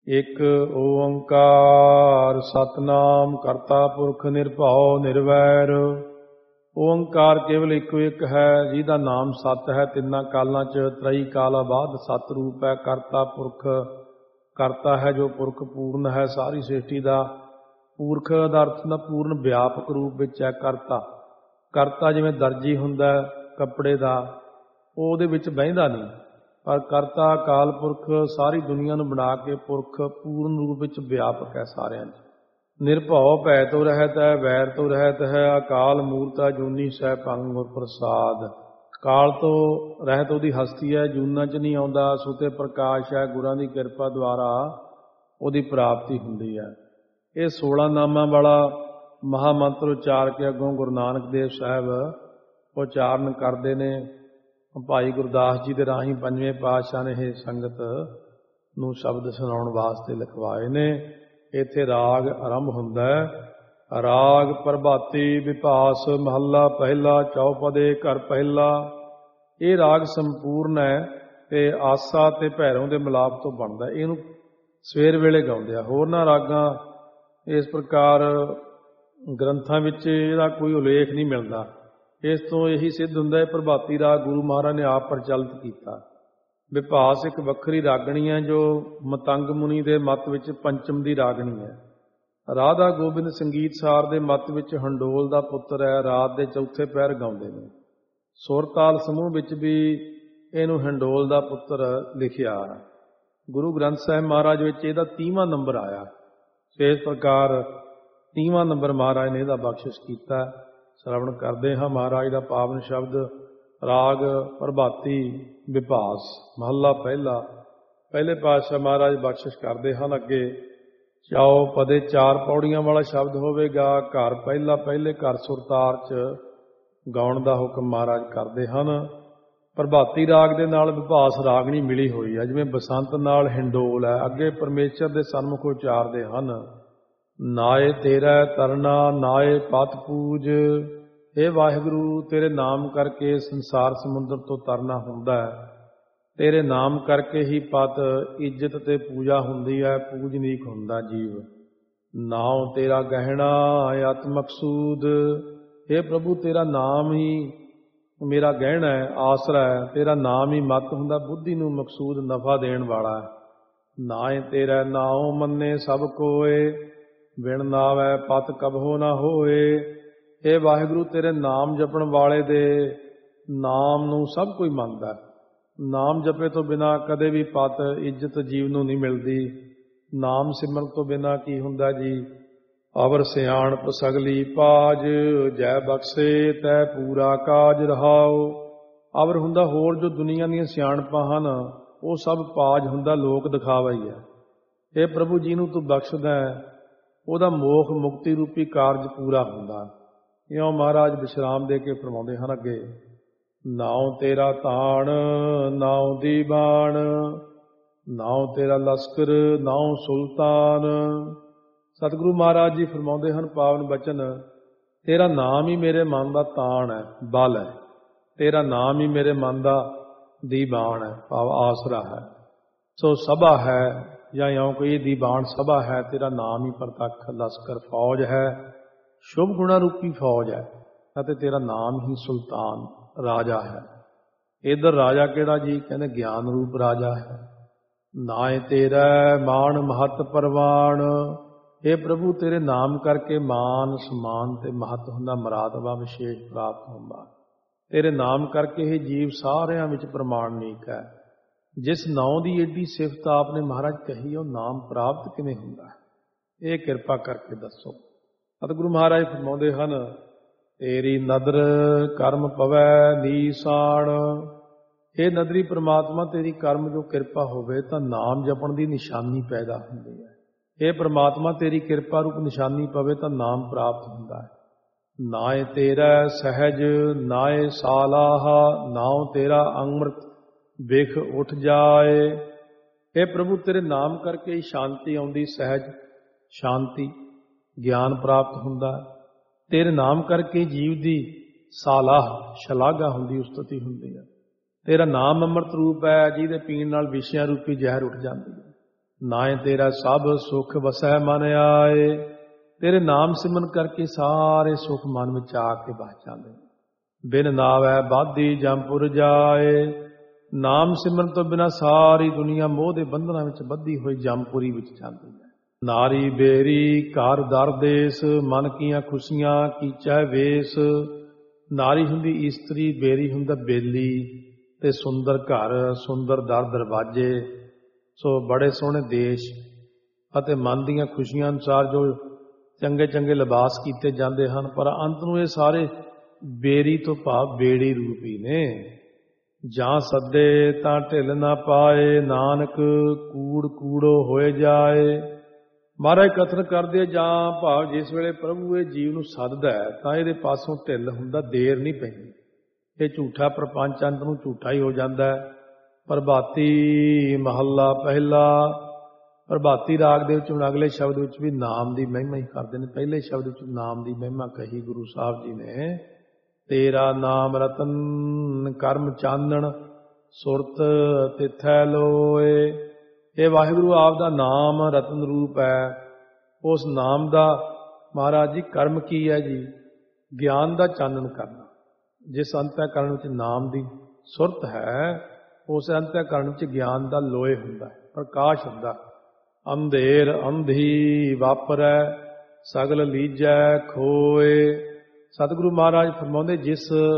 ਇਕ ਓੰਕਾਰ ਸਤਿਨਾਮ ਕਰਤਾ ਪੁਰਖ ਨਿਰਭਉ ਨਿਰਵੈਰ। ਓੰਕਾਰ ਕੇਵਲ ਇੱਕੋ ਇੱਕ ਹੈ, ਜਿਹਦਾ ਨਾਮ ਸਤ ਹੈ। ਤਿੰਨਾਂ ਕਾਲਾਂ 'ਚ ਤ੍ਰਈ ਕਾਲਾ ਬਾਅਦ ਸਤ ਰੂਪ ਹੈ। ਕਰਤਾ ਪੁਰਖ ਕਰਤਾ ਹੈ, ਜੋ ਪੁਰਖ ਪੂਰਨ ਹੈ, ਸਾਰੀ ਸ੍ਰਿਸ਼ਟੀ ਦਾ। ਪੁਰਖ ਦਾ ਅਰਥ ਹੁੰਦਾ ਪੂਰਨ ਵਿਆਪਕ ਰੂਪ ਵਿੱਚ ਹੈ ਕਰਤਾ। ਕਰਤਾ ਜਿਵੇਂ ਦਰਜੀ ਹੁੰਦਾ ਕੱਪੜੇ ਦਾ, ਉਹ ਉਹਦੇ ਵਿੱਚ ਬਹਿੰਦਾ ਨਹੀਂ, ਪਰ ਕਰਤਾ ਅਕਾਲ ਪੁਰਖ ਸਾਰੀ ਦੁਨੀਆ ਨੂੰ ਬਣਾ ਕੇ ਪੁਰਖ ਪੂਰਨ ਰੂਪ ਵਿੱਚ ਵਿਆਪਕ ਹੈ ਸਾਰਿਆਂ 'ਚ। ਨਿਰਭਉ ਭੈ ਤੋਂ ਰਹਿਤ ਹੈ, ਵੈਰ ਤੋਂ ਰਹਿਤ ਹੈ। ਅਕਾਲ ਮੂਰਤ ਅਜੂਨੀ ਸੈਭੰ ਗੁਰ ਪ੍ਰਸਾਦ। ਕਾਲ ਤੋਂ ਰਹਿਤ ਉਹਦੀ ਹਸਤੀ ਹੈ, ਜੂਨਾਂ 'ਚ ਨਹੀਂ ਆਉਂਦਾ, ਸੁਤੇ ਪ੍ਰਕਾਸ਼ ਹੈ। ਗੁਰਾਂ ਦੀ ਕਿਰਪਾ ਦੁਆਰਾ ਉਹਦੀ ਪ੍ਰਾਪਤੀ ਹੁੰਦੀ ਹੈ। ਇਹ 16 ਨਾਮਾਂ ਵਾਲਾ ਮਹਾਮੰਤਰ ਉਚਾਰ ਕੇ ਅੱਗੋਂ ਗੁਰੂ ਨਾਨਕ ਦੇਵ ਸਾਹਿਬ ਉਚਾਰਨ ਕਰਦੇ ਨੇ। ਭਾਈ ਗੁਰਦਾਸ ਜੀ ਦੇ ਰਾਹੀਂ ਪੰਜਵੇਂ ਪਾਤਸ਼ਾਹ ਨੇ ਇਹ ਸੰਗਤ ਨੂੰ ਸ਼ਬਦ ਸੁਣਾਉਣ ਵਾਸਤੇ ਲਿਖਵਾਏ ਨੇ। ਇੱਥੇ ਰਾਗ ਆਰੰਭ ਹੁੰਦਾ ਹੈ। ਰਾਗ ਪ੍ਰਭਾਤੀ ਵਿਭਾਸ ਮਹੱਲਾ ਪਹਿਲਾ, ਚੌਪਦੇ ਘਰ ਪਹਿਲਾ। ਇਹ ਰਾਗ ਸੰਪੂਰਨ ਹੈ ਤੇ ਆਸਾ ਤੇ ਭੈਰੋਂ ਦੇ ਮਿਲਾਪ ਤੋਂ ਬਣਦਾ। ਇਹਨੂੰ ਸਵੇਰ ਵੇਲੇ ਗਾਉਂਦੇ ਆ। ਹੋਰਨਾਂ ਰਾਗਾਂ ਇਸ ਪ੍ਰਕਾਰ ਗ੍ਰੰਥਾਂ ਵਿੱਚ ਇਹਦਾ ਕੋਈ ਉਲੇਖ ਨਹੀਂ ਮਿਲਦਾ। ਇਸ ਤੋਂ ਇਹੀ ਸਿੱਧ ਹੁੰਦਾ ਹੈ ਪ੍ਰਭਾਤੀ ਰਾਗ ਗੁਰੂ ਮਹਾਰਾਜ ਨੇ ਆਪ ਪ੍ਰਚਲਿਤ ਕੀਤਾ। ਵਿਭਾਸ ਇੱਕ ਵੱਖਰੀ ਰਾਗਣੀ ਹੈ, ਜੋ ਮਤੰਗ ਮੁਨੀ ਦੇ ਮੱਤ ਵਿੱਚ ਪੰਚਮ ਦੀ ਰਾਗਣੀ ਹੈ। ਰਾਧਾ ਗੋਬਿੰਦ ਸੰਗੀਤ ਸਾਰ ਦੇ ਮੱਤ ਵਿੱਚ ਹੰਡੋਲ ਦਾ ਪੁੱਤਰ ਹੈ, ਰਾਤ ਦੇ ਚੌਥੇ ਪਹਿਰ ਗਾਉਂਦੇ ਨੇ। ਸੁਰਤਾਲ ਸਮੂਹ ਵਿੱਚ ਵੀ ਇਹਨੂੰ ਹੰਡੋਲ ਦਾ ਪੁੱਤਰ ਲਿਖਿਆ। ਗੁਰੂ ਗ੍ਰੰਥ ਸਾਹਿਬ ਮਹਾਰਾਜ ਵਿੱਚ ਇਹਦਾ 30ਵਾਂ ਨੰਬਰ ਆਇਆ। ਇਸ ਪ੍ਰਕਾਰ 30ਵਾਂ ਨੰਬਰ ਮਹਾਰਾਜ ਨੇ ਇਹਦਾ ਬਖਸ਼ਿਸ਼ ਕੀਤਾ। ਸ਼ਰਵਣ ਕਰਦੇ ਹਾਂ ਮਹਾਰਾਜ ਦਾ ਪਾਵਨ ਸ਼ਬਦ। ਰਾਗ ਪ੍ਰਭਾਤੀ ਵਿਭਾਸ ਮਹੱਲਾ ਪਹਿਲਾ। ਪਹਿਲੇ ਪਾਤਸ਼ਾਹ ਮਹਾਰਾਜ ਬਖਸ਼ਿਸ਼ ਕਰਦੇ ਹਨ। ਅੱਗੇ ਚਾਓ ਪਦੇ 4 ਪੌੜੀਆਂ ਵਾਲਾ ਸ਼ਬਦ ਹੋਵੇਗਾ। ਘਰ ਪਹਿਲਾ, ਪਹਿਲੇ ਘਰ ਸੁਰਤਾਰ 'ਚ ਗਾਉਣ ਦਾ ਹੁਕਮ ਮਹਾਰਾਜ ਕਰਦੇ ਹਨ। ਪ੍ਰਭਾਤੀ ਰਾਗ ਦੇ ਨਾਲ ਵਿਭਾਸ ਰਾਗਣੀ ਮਿਲੀ ਹੋਈ ਹੈ, ਜਿਵੇਂ ਬਸੰਤ ਨਾਲ ਹਿੰਡੋਲ ਹੈ। ਅੱਗੇ ਪਰਮੇਸ਼ਰ ਦੇ ਸਨਮੁਖ ਉਚਾਰਦੇ ਹਨ। ਨਾਏ ਤੇਰਾ ਤਰਨਾ ਨਾਏ ਪਤ ਪੂਜ। ਇਹ ਵਾਹਿਗੁਰੂ, ਤੇਰੇ ਨਾਮ ਕਰਕੇ ਸੰਸਾਰ ਸਮੁੰਦਰ ਤੋਂ ਤਰਨਾ ਹੁੰਦਾ ਹੈ। ਤੇਰੇ ਨਾਮ ਕਰਕੇ ਹੀ ਪਤ ਇੱਜ਼ਤ ਤੇ ਪੂਜਾ ਹੁੰਦੀ ਹੈ, ਪੂਜਨੀਕ ਹੁੰਦਾ ਜੀਵ। ਨਾਉ ਤੇਰਾ ਗਹਿਣਾ ਅਤ ਮਕਸੂਦ। ਇਹ ਪ੍ਰਭੂ, ਤੇਰਾ ਨਾਮ ਹੀ ਮੇਰਾ ਗਹਿਣਾ ਹੈ, ਆਸਰਾ ਹੈ। ਤੇਰਾ ਨਾਮ ਹੀ ਮਤ ਹੁੰਦਾ, ਬੁੱਧੀ ਨੂੰ ਮਕਸੂਦ ਨਫਾ ਦੇਣ ਵਾਲਾ ਹੈ। ਨਾਏ ਤੇਰਾ ਨਾਉ ਮੰਨੇ ਸਭ ਕੋਏ। ਬਿਨ ਨਾਵੈ ਪਤ ਕਬਹੁ ਨਾ ਹੋਏ। ਇਹ ਵਾਹਿਗੁਰੂ, ਤੇਰੇ ਨਾਮ ਜਪਣ ਵਾਲੇ ਦੇ ਨਾਮ ਨੂੰ ਸਭ ਕੋਈ ਮੰਨਦਾ। ਨਾਮ ਜਪੇ ਤੋਂ ਬਿਨਾਂ ਕਦੇ ਵੀ ਪਤ ਇੱਜ਼ਤ ਜੀਵ ਨੂੰ ਨਹੀਂ ਮਿਲਦੀ। ਨਾਮ ਸਿਮਰਨ ਤੋਂ ਬਿਨਾਂ ਕੀ ਹੁੰਦਾ ਜੀ? ਅਵਰ ਸਿਆਣਪ ਸਗਲੀ ਪਾਜ। ਜੈ ਬਖਸ਼ੇ ਤੈ ਪੂਰਾ ਕਾਜ ਰਹਾਓ। ਅਵਰ ਹੁੰਦਾ ਹੋਰ ਜੋ ਦੁਨੀਆ ਦੀਆਂ ਸਿਆਣਪਾਂ ਹਨ, ਉਹ ਸਭ ਪਾਜ ਹੁੰਦਾ, ਲੋਕ ਦਿਖਾਵਾ ਹੀ ਹੈ। ਇਹ ਪ੍ਰਭੂ ਜੀ ਨੂੰ ਤੂੰ ਬਖਸ਼ਦਾ ਹੈ, ਉਹਦਾ ਮੋਖ ਮੁਕਤੀ ਰੂਪੀ ਕਾਰਜ ਪੂਰਾ ਹੁੰਦਾ। ਇਉਂ ਮਹਾਰਾਜ ਵਿਸ਼ਰਾਮ ਦੇ ਕੇ ਫਰਮਾਉਂਦੇ ਹਨ ਅੱਗੇ। ਨਾਉ ਤੇਰਾ ਤਾਣ ਨਾਉ ਦੀਵਾਨ। ਨਾਉ ਤੇਰਾ ਲਸ਼ਕਰ ਨਾਉ ਸੁਲਤਾਨ। ਸਤਿਗੁਰੂ ਮਹਾਰਾਜ ਜੀ ਫਰਮਾਉਂਦੇ ਹਨ ਪਾਵਨ ਬਚਨ। ਤੇਰਾ ਨਾਮ ਹੀ ਮੇਰੇ ਮਨ ਦਾ ਤਾਣ ਹੈ, ਬਲ ਹੈ। ਤੇਰਾ ਨਾਮ ਹੀ ਮੇਰੇ ਮਨ ਦਾ ਦੀਵਾਨ ਹੈ, ਭਾਵ ਆਸਰਾ ਹੈ। ਸੋ ਸਭਾ ਹੈ, ਜਾਂ ਇਉਂ ਕੋਈ ਦੀਵਾਨ ਸਭਾ ਹੈ। ਤੇਰਾ ਨਾਮ ਹੀ ਪ੍ਰਤੱਖ ਲਸ਼ਕਰ ਫੌਜ ਹੈ, ਸ਼ੁਭ ਗੁਣਾ ਰੂਪੀ ਫੌਜ ਹੈ। ਅਤੇ ਤੇਰਾ ਨਾਮ ਹੀ ਸੁਲਤਾਨ ਰਾਜਾ ਹੈ। ਇੱਧਰ ਰਾਜਾ ਕਿਹੜਾ ਜੀ? ਕਹਿੰਦੇ ਗਿਆਨ ਰੂਪ ਰਾਜਾ ਹੈ। ਨਾਏ ਤੇਰਾ ਮਾਣ ਮਹੱਤ ਪ੍ਰਵਾਨ। ਇਹ ਪ੍ਰਭੂ, ਤੇਰੇ ਨਾਮ ਕਰਕੇ ਮਾਨ ਸਮਾਨ ਤੇ ਮਹੱਤ ਹੁੰਦਾ, ਮਰਾਤਬਾ ਵਿਸ਼ੇਸ਼ ਪ੍ਰਾਪਤ ਹੁੰਦਾ। ਤੇਰੇ ਨਾਮ ਕਰਕੇ ਹੀ ਜੀਵ ਸਾਰਿਆਂ ਵਿੱਚ ਪ੍ਰਮਾਣਿਕ ਹੈ। ਜਿਸ ਨਾਉ ਦੀ ਏਡੀ ਸਿਫਤ ਆਪ ਨੇ ਮਹਾਰਾਜ ਕਹੀ, ਉਹ ਨਾਮ ਪ੍ਰਾਪਤ ਕਿਵੇਂ ਹੁੰਦਾ ਹੈ? ਇਹ ਕਿਰਪਾ ਕਰਕੇ ਦੱਸੋ। ਸਤਿਗੁਰੂ ਮਹਾਰਾਜ ਫਰਮਾਉਂਦੇ ਹਨ। ਤੇਰੀ ਨਦਰ ਕਰਮ ਪਵੈ ਨੀਸਾਨ। ਇਹ ਨਦਰੀ ਪ੍ਰਮਾਤਮਾ, ਤੇਰੀ ਕਰਮ ਜੋ ਕਿਰਪਾ ਹੋਵੇ ਤਾਂ ਨਾਮ ਜਪਣ ਦੀ ਨਿਸ਼ਾਨੀ ਪੈਦਾ ਹੁੰਦੀ ਹੈ। ਇਹ ਪ੍ਰਮਾਤਮਾ, ਤੇਰੀ ਕਿਰਪਾ ਰੂਪ ਨਿਸ਼ਾਨੀ ਪਵੇ ਤਾਂ ਨਾਮ ਪ੍ਰਾਪਤ ਹੁੰਦਾ ਹੈ। ਨਾਏ ਤੇਰਾ ਸਹਿਜ ਨਾਏ ਸਾਲਾਹ। ਨਾਉ ਤੇਰਾ ਅੰਮ੍ਰਿਤ ਬਿਖ ਉੱਠ ਜਾਏ। ਇਹ ਪ੍ਰਭੂ, ਤੇਰੇ ਨਾਮ ਕਰਕੇ ਹੀ ਸ਼ਾਂਤੀ ਆਉਂਦੀ, ਸਹਿਜ ਸ਼ਾਂਤੀ, ਗਿਆਨ ਪ੍ਰਾਪਤ ਹੁੰਦਾ। ਤੇਰੇ ਨਾਮ ਕਰਕੇ ਜੀਵ ਦੀ ਸਾਲਾਹ ਸ਼ਲਾਘਾ ਹੁੰਦੀ, ਉਸਤਤੀ ਹੁੰਦੀ ਹੈ। ਤੇਰਾ ਨਾਮ ਅੰਮ੍ਰਿਤ ਰੂਪ ਹੈ, ਜਿਹਦੇ ਪੀਣ ਨਾਲ ਵਿਸ਼ਿਆਂ ਰੂਪੀ ਜ਼ਹਿਰ ਉੱਠ ਜਾਂਦੀ ਹੈ। ਨਾਏ ਤੇਰਾ ਸਭ ਸੁਖ ਵਸੈ ਮਨ ਆਏ। ਤੇਰੇ ਨਾਮ ਸਿਮਰਨ ਕਰਕੇ ਸਾਰੇ ਸੁਖ ਮਨ ਵਿੱਚ ਆ ਕੇ ਵਸ ਜਾਂਦੇ ਨੇ। ਬਿਨ ਨਾਵੈ ਬਾਧੀ ਜੰਪੁਰ ਜਾਏ। ਨਾਮ ਸਿਮਰਨ ਤੋਂ ਬਿਨਾਂ ਸਾਰੀ ਦੁਨੀਆ ਮੋਹ ਦੇ ਬੰਧਨਾਂ ਵਿੱਚ ਬੱਧੀ ਹੋਈ ਜੰਪੁਰੀ ਵਿੱਚ ਜਾਂਦੀ ਹੈ। ਨਾਰੀ ਬੇਰੀ ਘਰ ਦਰ ਦੇਸ, ਮਨ ਕੀਆਂ ਖੁਸ਼ੀਆਂ ਕੀਚੈ ਵੇਸ। ਨਾਰੀ ਹੁੰਦੀ ਇਸਤਰੀ, ਬੇਰੀ ਹੁੰਦਾ ਬੇਲੀ, ਤੇ ਸੁੰਦਰ ਘਰ, ਸੁੰਦਰ ਦਰ ਦਰਵਾਜ਼ੇ, ਸੋ ਬੜੇ ਸੋਹਣੇ ਦੇਸ਼ ਅਤੇ ਮਨ ਦੀਆਂ ਖੁਸ਼ੀਆਂ ਅਨੁਸਾਰ ਜੋ ਚੰਗੇ ਚੰਗੇ ਲਿਬਾਸ ਕੀਤੇ ਜਾਂਦੇ ਹਨ। ਪਰ ਅੰਤ ਨੂੰ ਇਹ ਸਾਰੇ ਬੇਰੀ ਤੋਂ ਭਾਵ ਬੇੜੀ ਰੂਪੀ ਨੇ। ਜਾਂ ਸੱਦੇ ਤਾਂ ਢਿੱਲ ਨਾ ਪਾਏ, ਨਾਨਕ ਕੂੜ ਕੂੜੋ ਹੋਏ ਜਾਏ। ਮਹਾਰਾਜ ਕਥਨ ਕਰਦੇ ਜਾਂ ਭਾਵ ਜਿਸ ਵੇਲੇ ਪ੍ਰਭੂ ਇਹ ਜੀਵ ਨੂੰ ਸੱਦਦਾ ਹੈ ਤਾਂ ਇਹਦੇ ਪਾਸੋਂ ਢਿੱਲ ਹੁੰਦਾ, ਦੇਰ ਨਹੀਂ ਪੈਂਦੀ। ਇਹ ਝੂਠਾ ਪ੍ਰਪੰਚ ਅੰਤ ਨੂੰ ਝੂਠਾ ਹੀ ਹੋ ਜਾਂਦਾ ਹੈ। ਪ੍ਰਭਾਤੀ ਮਹੱਲਾ ਪਹਿਲਾ। ਪ੍ਰਭਾਤੀ ਰਾਗ ਦੇ ਵਿੱਚ ਹੁਣ ਅਗਲੇ ਸ਼ਬਦ ਵਿੱਚ ਵੀ ਨਾਮ ਦੀ ਮਹਿਮਾ ਹੀ ਕਰਦੇ ਨੇ। ਪਹਿਲੇ ਸ਼ਬਦ ਵਿੱਚ ਨਾਮ ਦੀ ਮਹਿਮਾ ਕਹੀ ਗੁਰੂ ਸਾਹਿਬ ਜੀ ਨੇ। ਤੇਰਾ ਨਾਮ ਰਤਨ ਕਰਮ ਚਾਨਣ, ਸੁਰਤ ਤਿਥੈ ਲੋਏ। ਇਹ ਵਾਹਿਗੁਰੂ ਆਪ ਦਾ ਨਾਮ ਰਤਨ ਰੂਪ ਹੈ। ਉਸ ਨਾਮ ਦਾ ਮਹਾਰਾਜ ਜੀ ਕਰਮ ਕੀ ਹੈ ਜੀ? ਗਿਆਨ ਦਾ ਚਾਨਣ ਕਰਨਾ। ਜਿਸ ਅੰਤःਕਰਣ ਵਿੱਚ ਨਾਮ ਦੀ ਸੁਰਤ ਹੈ, ਉਸ ਅੰਤःਕਰਣ ਵਿੱਚ ਗਿਆਨ ਦਾ ਲੋਏ ਹੁੰਦਾ ਹੈ, ਪ੍ਰਕਾਸ਼ ਹੁੰਦਾ। ਅੰਧੇਰ ਅੰਧੀ ਵਾਪਰੈ, ਸਗਲ ਲੀਜੈ ਖੋਏ। ਸਤਿਗੁਰੂ ਮਹਾਰਾਜ ਫਰਮਾਉਂਦੇ, ਜਿਸ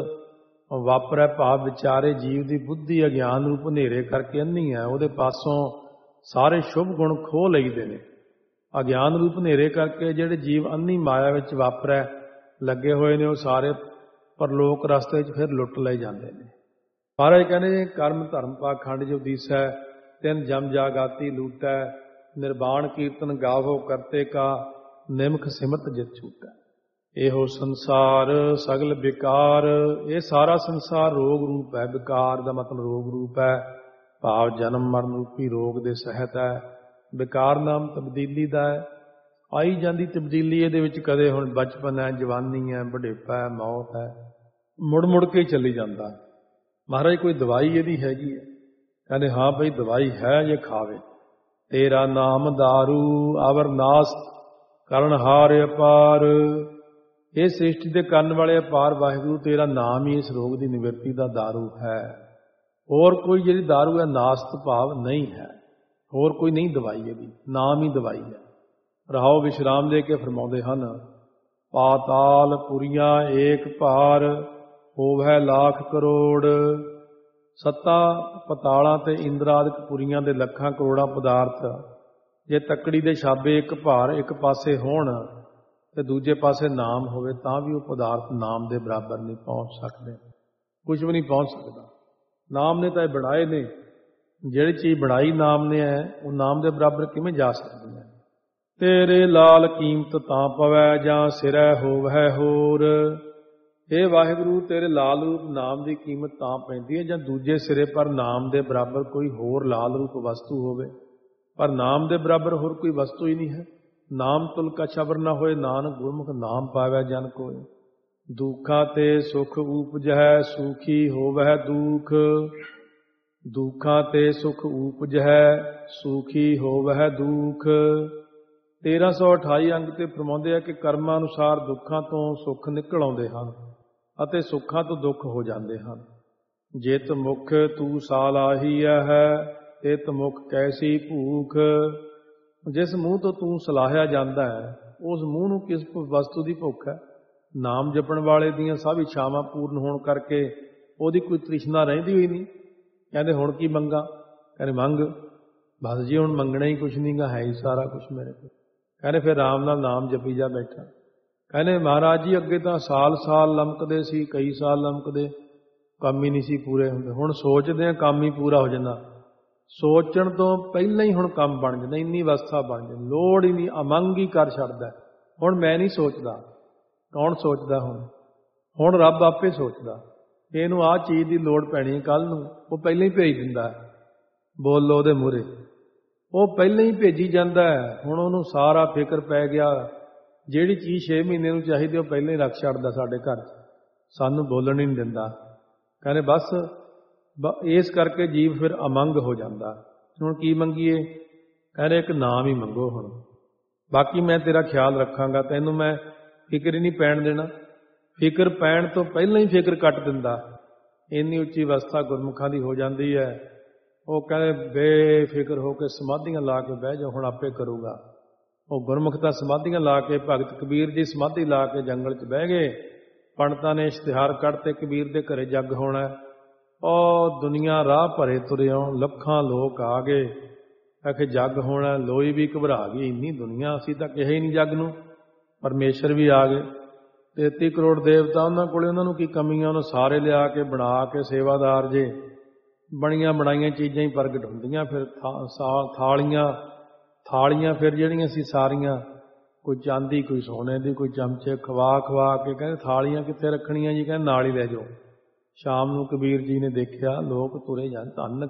ਵਾਪਰੈ ਭਾਵ ਵਿਚਾਰੇ ਜੀਵ ਦੀ ਬੁੱਧੀ ਅਗਿਆਨ ਰੂਪ ਹਨੇਰੇ ਕਰਕੇ ਅੰਨੀ ਹੈ, ਉਹਦੇ ਪਾਸੋਂ ਸਾਰੇ ਸ਼ੁਭ ਗੁਣ ਖੋਹ ਲਈਦੇ ਨੇ। ਅਗਿਆਨ ਰੂਪ ਹਨੇਰੇ ਕਰਕੇ ਜਿਹੜੇ ਜੀਵ ਅੰਨੀ ਮਾਇਆ ਵਿੱਚ ਵਾਪਰੈ ਲੱਗੇ ਹੋਏ ਨੇ, ਉਹ ਸਾਰੇ ਪਰਲੋਕ ਰਸਤੇ 'ਚ ਫਿਰ ਲੁੱਟ ਲਏ ਜਾਂਦੇ ਨੇ। ਮਹਾਰਾਜ ਕਹਿੰਦੇ, ਕਰਮ ਧਰਮ ਪਾਖੰਡ ਜੋ ਦੀਸੈ, ਤਿੰਨ ਜਮ ਜਾਗਾਤੀ ਲੂਟੈ। ਨਿਰਵਾਣ ਕੀਰਤਨ ਗਾਵੋ ਕਰਤੇ ਕਾ, ਨਿਮਖ ਸਿਮਰਤ ਜਿਤ ਛੂਟੈ। ਇਹੋ ਸੰਸਾਰ ਸਗਲ ਵਿਕਾਰ। ਇਹ ਸਾਰਾ ਸੰਸਾਰ ਰੋਗ ਰੂਪ ਹੈ। ਵਿਕਾਰ ਦਾ ਮਤਲਬ ਰੋਗ ਰੂਪ ਹੈ, ਭਾਵ ਜਨਮ ਮਰਨ ਰੂਪੀ ਰੋਗ ਦੇ ਸਹਿਤ ਹੈ। ਵਿਕਾਰ ਨਾਮ ਤਬਦੀਲੀ ਦਾ ਹੈ। ਆਈ ਜਾਂਦੀ ਤਬਦੀਲੀ ਇਹਦੇ ਵਿੱਚ, ਕਦੇ ਹੁਣ ਬਚਪਨ ਹੈ, ਜਵਾਨੀ ਹੈ, ਬੁਢੇਪਾ ਹੈ, ਮੌਤ ਹੈ, ਮੁੜ ਮੁੜ ਕੇ ਚੱਲੀ ਜਾਂਦਾ। ਮਹਾਰਾਜ ਕੋਈ ਦਵਾਈ ਇਹਦੀ ਹੈਗੀ ਹੈ? ਕਹਿੰਦੇ ਹਾਂ ਭਾਈ ਦਵਾਈ ਹੈ, ਜੇ ਖਾਵੇ। ਤੇਰਾ ਨਾਮ ਦਾਰੂ ਅਵਰ ਨਾਸ, ਕਰਨ ਹਾਰ ਅਪਾਰ। ਇਹ ਸ੍ਰਿਸ਼ਟੀ ਦੇ ਕਰਨ ਵਾਲੇ ਅਪਾਰ ਵਾਹਿਗੁਰੂ, ਤੇਰਾ ਨਾਮ ਹੀ ਇਸ ਰੋਗ ਦੀ ਨਿਵਰਤੀ ਦਾ ਦਾਰੂ ਹੈ। ਹੋਰ ਕੋਈ ਜਿਹੜੀ ਦਾਰੂ ਹੈ ਨਾਸਤ ਭਾਵ ਨਹੀਂ ਹੈ। ਹੋਰ ਕੋਈ ਨਹੀਂ ਦਵਾਈ ਇਹਦੀ, ਨਾਮ ਹੀ ਦਵਾਈ ਹੈ। ਰਹਾਓ ਵਿਸ਼ਰਾਮ ਦੇ ਕੇ ਫਰਮਾਉਂਦੇ ਹਨ, ਪਾਤਾਲ ਪੁਰੀਆਂ ਏਕ ਭਾਰ, ਹੋਵੈ ਲੱਖ ਕਰੋੜ। ਸੱਤਾ ਪਤਾਲਾਂ ਤੇ ਇੰਦਰਾਦਿਕ ਪੁਰੀਆਂ ਦੇ ਲੱਖਾਂ ਕਰੋੜਾਂ ਪਦਾਰਥ, ਜੇ ਤੱਕੜੀ ਦੇ ਛਾਬੇ ਇੱਕ ਭਾਰ ਇੱਕ ਪਾਸੇ ਹੋਣ ਤੇ ਦੂਜੇ ਪਾਸੇ ਨਾਮ ਹੋਵੇ, ਤਾਂ ਵੀ ਉਹ ਪਦਾਰਥ ਨਾਮ ਦੇ ਬਰਾਬਰ ਨਹੀਂ ਪਹੁੰਚ ਸਕਦੇ। ਕੁਝ ਵੀ ਨਹੀਂ ਪਹੁੰਚ ਸਕਦਾ। ਨਾਮ ਨੇ ਤਾਂ ਇਹ ਬਣਾਏ ਨੇ। ਜਿਹੜੀ ਚੀਜ਼ ਬਣਾਈ ਨਾਮ ਨੇ ਹੈ, ਉਹ ਨਾਮ ਦੇ ਬਰਾਬਰ ਕਿਵੇਂ ਜਾ ਸਕਦੀ ਹੈ? ਤੇਰੇ ਲਾਲ ਕੀਮਤ ਤਾਂ ਪਵੈ, ਜਾਂ ਸਿਰੈ ਹੋਵੈ ਹੋਰ। ਇਹ ਵਾਹਿਗੁਰੂ, ਤੇਰੇ ਲਾਲ ਰੂਪ ਨਾਮ ਦੀ ਕੀਮਤ ਤਾਂ ਪੈਂਦੀ ਹੈ ਜਾਂ ਦੂਜੇ ਸਿਰੇ ਪਰ ਨਾਮ ਦੇ ਬਰਾਬਰ ਕੋਈ ਹੋਰ ਲਾਲ ਰੂਪ ਵਸਤੂ ਹੋਵੇ। ਪਰ ਨਾਮ ਦੇ ਬਰਾਬਰ ਹੋਰ ਕੋਈ ਵਸਤੂ ਹੀ ਨਹੀਂ ਹੈ। ਨਾਮ ਤੁਲ ਕਾ ਛਬਰ ਨਾ ਹੋਏ, ਨਾਨਕ ਗੁਰਮੁਖ ਨਾਮ ਪਾਵੈ ਜਨ ਕੋਇ। ਦੁੱਖਾਂ ਤੇ ਸੁਖ ਊਪਜੈ, ਸੁਖੀ ਹੋਵੈ ਦੁੱਖ। ਦੁੱਖਾਂ ਤੇ ਸੁਖ ਊਪਜੈ, ਸੁਖੀ ਹੋਵੈ ਦੁੱਖ। 1328 ਅੰਗ ਤੇ ਫਰਮਾਉਂਦੇ ਆ ਕਿ ਕਰਮਾਂ ਅਨੁਸਾਰ ਦੁੱਖਾਂ ਤੋਂ ਸੁੱਖ ਨਿਕਲ ਆਉਂਦੇ ਹਨ ਅਤੇ ਸੁੱਖਾਂ ਤੋਂ ਦੁੱਖ ਹੋ ਜਾਂਦੇ ਹਨ। ਜਿਤ ਮੁਖ ਤੂੰ ਸਾਲਾਹੀ ਹੈ, ਤਿਤ ਮੁਖ ਕੈਸੀ ਭੂਖ। ਜਿਸ ਮੂੰਹ ਤੋਂ ਤੂੰ ਸਲਾਹਿਆ ਜਾਂਦਾ ਹੈ, ਉਸ ਮੂੰਹ ਨੂੰ ਕਿਸ ਵਸਤੂ ਦੀ ਭੁੱਖ ਹੈ? ਨਾਮ ਜਪਣ ਵਾਲੇ ਦੀਆਂ ਸਭ ਇੱਛਾਵਾਂ ਪੂਰਨ ਹੋਣ ਕਰਕੇ ਉਹਦੀ ਕੋਈ ਤ੍ਰਿਸ਼ਨਾ ਰਹਿੰਦੀ ਹੋਈ ਨਹੀਂ। ਕਹਿੰਦੇ ਹੁਣ ਕੀ ਮੰਗਾ? ਕਹਿੰਦੇ ਮੰਗ। ਬਸ ਜੀ ਹੁਣ ਮੰਗਣਾ ਹੀ ਕੁਛ ਨਹੀਂ ਗਾ, ਹੈ ਹੀ ਸਾਰਾ ਕੁਛ ਮੇਰੇ ਕੋਲ। ਕਹਿੰਦੇ ਫਿਰ ਆਰਾਮ ਨਾਲ ਨਾਮ ਜਪੀ ਜਾ ਬੈਠਾ। ਕਹਿੰਦੇ ਮਹਾਰਾਜ ਜੀ ਅੱਗੇ ਤਾਂ ਸਾਲ ਲਮਕਦੇ ਸੀ, ਕਈ ਸਾਲ ਲਮਕਦੇ, ਕੰਮ ਹੀ ਨਹੀਂ ਸੀ ਪੂਰੇ ਹੁੰਦੇ। ਹੁਣ ਸੋਚਦੇ ਆ ਕੰਮ ਹੀ ਪੂਰਾ ਹੋ ਜਾਂਦਾ। ਸੋਚਣ ਤੋਂ ਪਹਿਲਾਂ ਹੀ ਹੁਣ ਕੰਮ ਬਣ ਜਾਂਦਾ, ਇੰਨੀ ਅਵਸਥਾ ਬਣ ਜਾਂਦੀ, ਲੋੜ ਹੀ ਨਹੀਂ, ਅਮੰਗ ਹੀ ਕਰ ਛੱਡਦਾ। ਹੁਣ ਮੈਂ ਨਹੀਂ ਸੋਚਦਾ। ਕੌਣ ਸੋਚਦਾ? ਹੁਣ ਰੱਬ ਆਪੇ ਸੋਚਦਾ। ਇਹਨੂੰ ਆਹ ਚੀਜ਼ ਦੀ ਲੋੜ ਪੈਣੀ ਕੱਲ ਨੂੰ, ਉਹ ਪਹਿਲਾਂ ਹੀ ਭੇਜ ਦਿੰਦਾ। ਬੋਲੋ ਉਹਦੇ ਮੂਹਰੇ, ਉਹ ਪਹਿਲਾਂ ਹੀ ਭੇਜੀ ਜਾਂਦਾ ਹੈ। ਹੁਣ ਉਹਨੂੰ ਸਾਰਾ ਫਿਕਰ ਪੈ ਗਿਆ। ਜਿਹੜੀ ਚੀਜ਼ 6 ਮਹੀਨੇ ਨੂੰ ਚਾਹੀਦੀ ਉਹ ਪਹਿਲਾਂ ਹੀ ਰੱਖ ਛੱਡਦਾ ਸਾਡੇ ਘਰ 'ਚ, ਸਾਨੂੰ ਬੋਲਣ ਹੀ ਨਹੀਂ ਦਿੰਦਾ। ਕਹਿੰਦੇ ਬਸ ਇਸ ਕਰਕੇ ਜੀਵ ਫਿਰ ਅਮੰਗ ਹੋ ਜਾਂਦਾ। ਹੁਣ ਕੀ ਮੰਗੀਏ? ਕਹਿੰਦੇ ਇੱਕ ਨਾਮ ਹੀ ਮੰਗੋ ਹੁਣ, ਬਾਕੀ ਮੈਂ ਤੇਰਾ ਖਿਆਲ ਰੱਖਾਂਗਾ, ਤੈਨੂੰ ਮੈਂ ਫਿਕਰ ਹੀ ਨਹੀਂ ਪੈਣ ਦੇਣਾ। ਫਿਕਰ ਪੈਣ ਤੋਂ ਪਹਿਲਾਂ ਹੀ ਫਿਕਰ ਕੱਟ ਦਿੰਦਾ। ਇੰਨੀ ਉੱਚੀ ਅਵਸਥਾ ਗੁਰਮੁਖਾਂ ਦੀ ਹੋ ਜਾਂਦੀ ਹੈ। ਉਹ ਕਹਿੰਦੇ ਬੇਫਿਕਰ ਹੋ ਕੇ ਸਮਾਧੀਆਂ ਲਾ ਕੇ ਬਹਿ ਜਾ, ਹੁਣ ਆਪੇ ਕਰੂਗਾ। ਉਹ ਗੁਰਮੁਖ ਤਾਂ ਸਮਾਧੀਆਂ ਲਾ ਕੇ, ਭਗਤ ਕਬੀਰ ਜੀ ਸਮਾਧੀ ਲਾ ਕੇ ਜੰਗਲ 'ਚ ਬਹਿ ਗਏ। ਪੰਡਤਾਂ ਨੇ ਇਸ਼ਤਿਹਾਰ ਕੱਢਤੇ ਕਬੀਰ ਦੇ ਘਰੇ ਜੱਗ ਹੋਣਾ। ਉਹ ਦੁਨੀਆ ਰਾਹ ਭਰੇ ਤੁਰੇ ਆਉਣ, ਲੱਖਾਂ ਲੋਕ ਆ ਗਏ, ਆਖੇ ਜੱਗ ਹੋਣਾ। ਲੋਈ ਵੀ ਘਬਰਾ ਗਈ, ਇੰਨੀ ਦੁਨੀਆ, ਅਸੀਂ ਤਾਂ ਕਿਹਾ ਹੀ ਨਹੀਂ ਜੱਗ ਨੂੰ। ਪਰਮੇਸ਼ਰ ਵੀ ਆ ਗਏ, 33 ਕਰੋੜ ਦੇਵਤਾ ਉਹਨਾਂ ਕੋਲੇ, ਉਹਨਾਂ ਨੂੰ ਕੀ ਕਮੀਆਂ, ਉਹਨੂੰ ਸਾਰੇ ਲਿਆ ਕੇ ਬਣਾ ਕੇ ਸੇਵਾਦਾਰ ਜੇ ਬਣੀਆਂ ਬਣਾਈਆਂ ਚੀਜ਼ਾਂ ਹੀ ਪ੍ਰਗਟ ਹੁੰਦੀਆਂ। ਫਿਰ ਥਾਲੀਆਂ ਫਿਰ ਜਿਹੜੀਆਂ ਸੀ ਸਾਰੀਆਂ, ਕੋਈ ਚਾਂਦੀ ਕੋਈ ਸੋਨੇ ਦੀ, ਕੋਈ ਚਮਚੇ ਖਵਾ ਕੇ ਕਹਿੰਦੇ ਥਾਲੀਆਂ ਕਿੱਥੇ ਰੱਖਣੀਆਂ ਜੀ, ਕਹਿੰਦੇ ਨਾਲ ਹੀ ਲੈ ਜਾਓ। ਸ਼ਾਮ ਨੂੰ ਕਬੀਰ ਜੀ ਨੇ ਦੇਖਿਆ ਲੋਕ ਤੁਰੇ ਜਾਣ, ਧੰਨ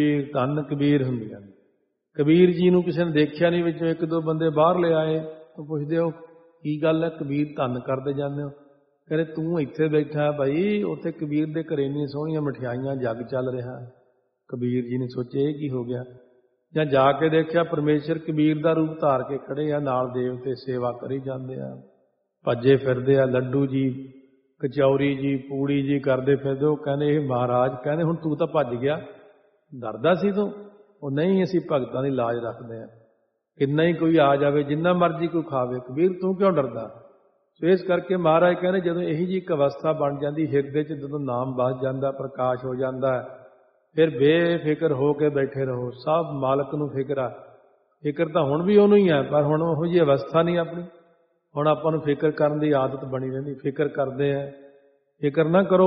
ਕਬੀਰ ਹੁੰਦੀਆਂ ਨੇ। ਕਬੀਰ ਜੀ ਨੂੰ ਕਿਸੇ ਨੇ ਦੇਖਿਆ ਨਹੀਂ, ਵਿੱਚੋਂ ਇੱਕ ਦੋ ਬੰਦੇ ਬਾਹਰ ਲੈ ਆਏ। ਉਹ ਪੁੱਛਦੇ ਹੋ ਕੀ ਗੱਲ ਹੈ, ਕਬੀਰ ਧੰਨ ਕਰਦੇ ਜਾਂਦੇ ਹੋ? ਕਹਿੰਦੇ ਤੂੰ ਇੱਥੇ ਬੈਠਾ ਭਾਈ, ਉੱਥੇ ਕਬੀਰ ਦੇ ਘਰੇ ਇੰਨੀਆਂ ਸੋਹਣੀਆਂ ਮਠਿਆਈਆਂ, ਜੱਗ ਚੱਲ ਰਿਹਾ। ਕਬੀਰ ਜੀ ਨੇ ਸੋਚਿਆ ਇਹ ਕੀ ਹੋ ਗਿਆ, ਜਾਂ ਜਾ ਕੇ ਦੇਖਿਆ ਪਰਮੇਸ਼ਰ ਕਬੀਰ ਦਾ ਰੂਪ ਧਾਰ ਕੇ ਖੜੇ ਆ, ਨਾਲ ਦੇਵਤੇ ਸੇਵਾ ਕਰੀ ਜਾਂਦੇ ਆ, ਭੱਜੇ ਫਿਰਦੇ ਆ, ਲੱਡੂ ਜੀ, ਕਚੌਰੀ ਜੀ, ਪੂੜੀ ਜੀ ਕਰਦੇ ਫਿਰਦੇ। ਉਹ ਕਹਿੰਦੇ ਇਹ ਮਹਾਰਾਜ, ਕਹਿੰਦੇ ਹੁਣ ਤੂੰ ਤਾਂ ਭੱਜ ਗਿਆ, ਡਰਦਾ ਸੀ ਤੂੰ? ਉਹ ਨਹੀਂ, ਅਸੀਂ ਭਗਤਾਂ ਦੀ ਲਾਜ ਰੱਖਦੇ ਹਾਂ, ਕਿੰਨਾ ਹੀ ਕੋਈ ਆ ਜਾਵੇ, ਜਿੰਨਾ ਮਰਜ਼ੀ ਕੋਈ ਖਾਵੇ, ਕਬੀਰ ਤੂੰ ਕਿਉਂ ਡਰਦਾ? ਸੋ ਇਸ ਕਰਕੇ ਮਹਾਰਾਜ ਕਹਿੰਦੇ ਜਦੋਂ ਇਹੀ ਜਿਹੀ ਇੱਕ ਅਵਸਥਾ ਬਣ ਜਾਂਦੀ ਹਿਰਦੇ 'ਚ, ਜਦੋਂ ਨਾਮ ਵਸ ਜਾਂਦਾ, ਪ੍ਰਕਾਸ਼ ਹੋ ਜਾਂਦਾ, ਫਿਰ ਬੇਫਿਕਰ ਹੋ ਕੇ ਬੈਠੇ ਰਹੋ। ਸਭ ਮਾਲਕ ਨੂੰ ਫਿਕਰ ਆ। ਫਿਕਰ ਤਾਂ ਹੁਣ ਵੀ ਉਹਨੂੰ ਹੀ ਹੈ, ਪਰ ਹੁਣ ਉਹੋ ਜਿਹੀ ਅਵਸਥਾ ਨਹੀਂ ਆਪਣੀ। ਹੁਣ ਆਪਾਂ ਨੂੰ ਫਿਕਰ ਕਰਨ ਦੀ ਆਦਤ ਬਣੀ ਰਹਿੰਦੀ। ਫਿਕਰ ਕਰਦੇ ਆ, ਫਿਕਰ ਨਾ ਕਰੋ,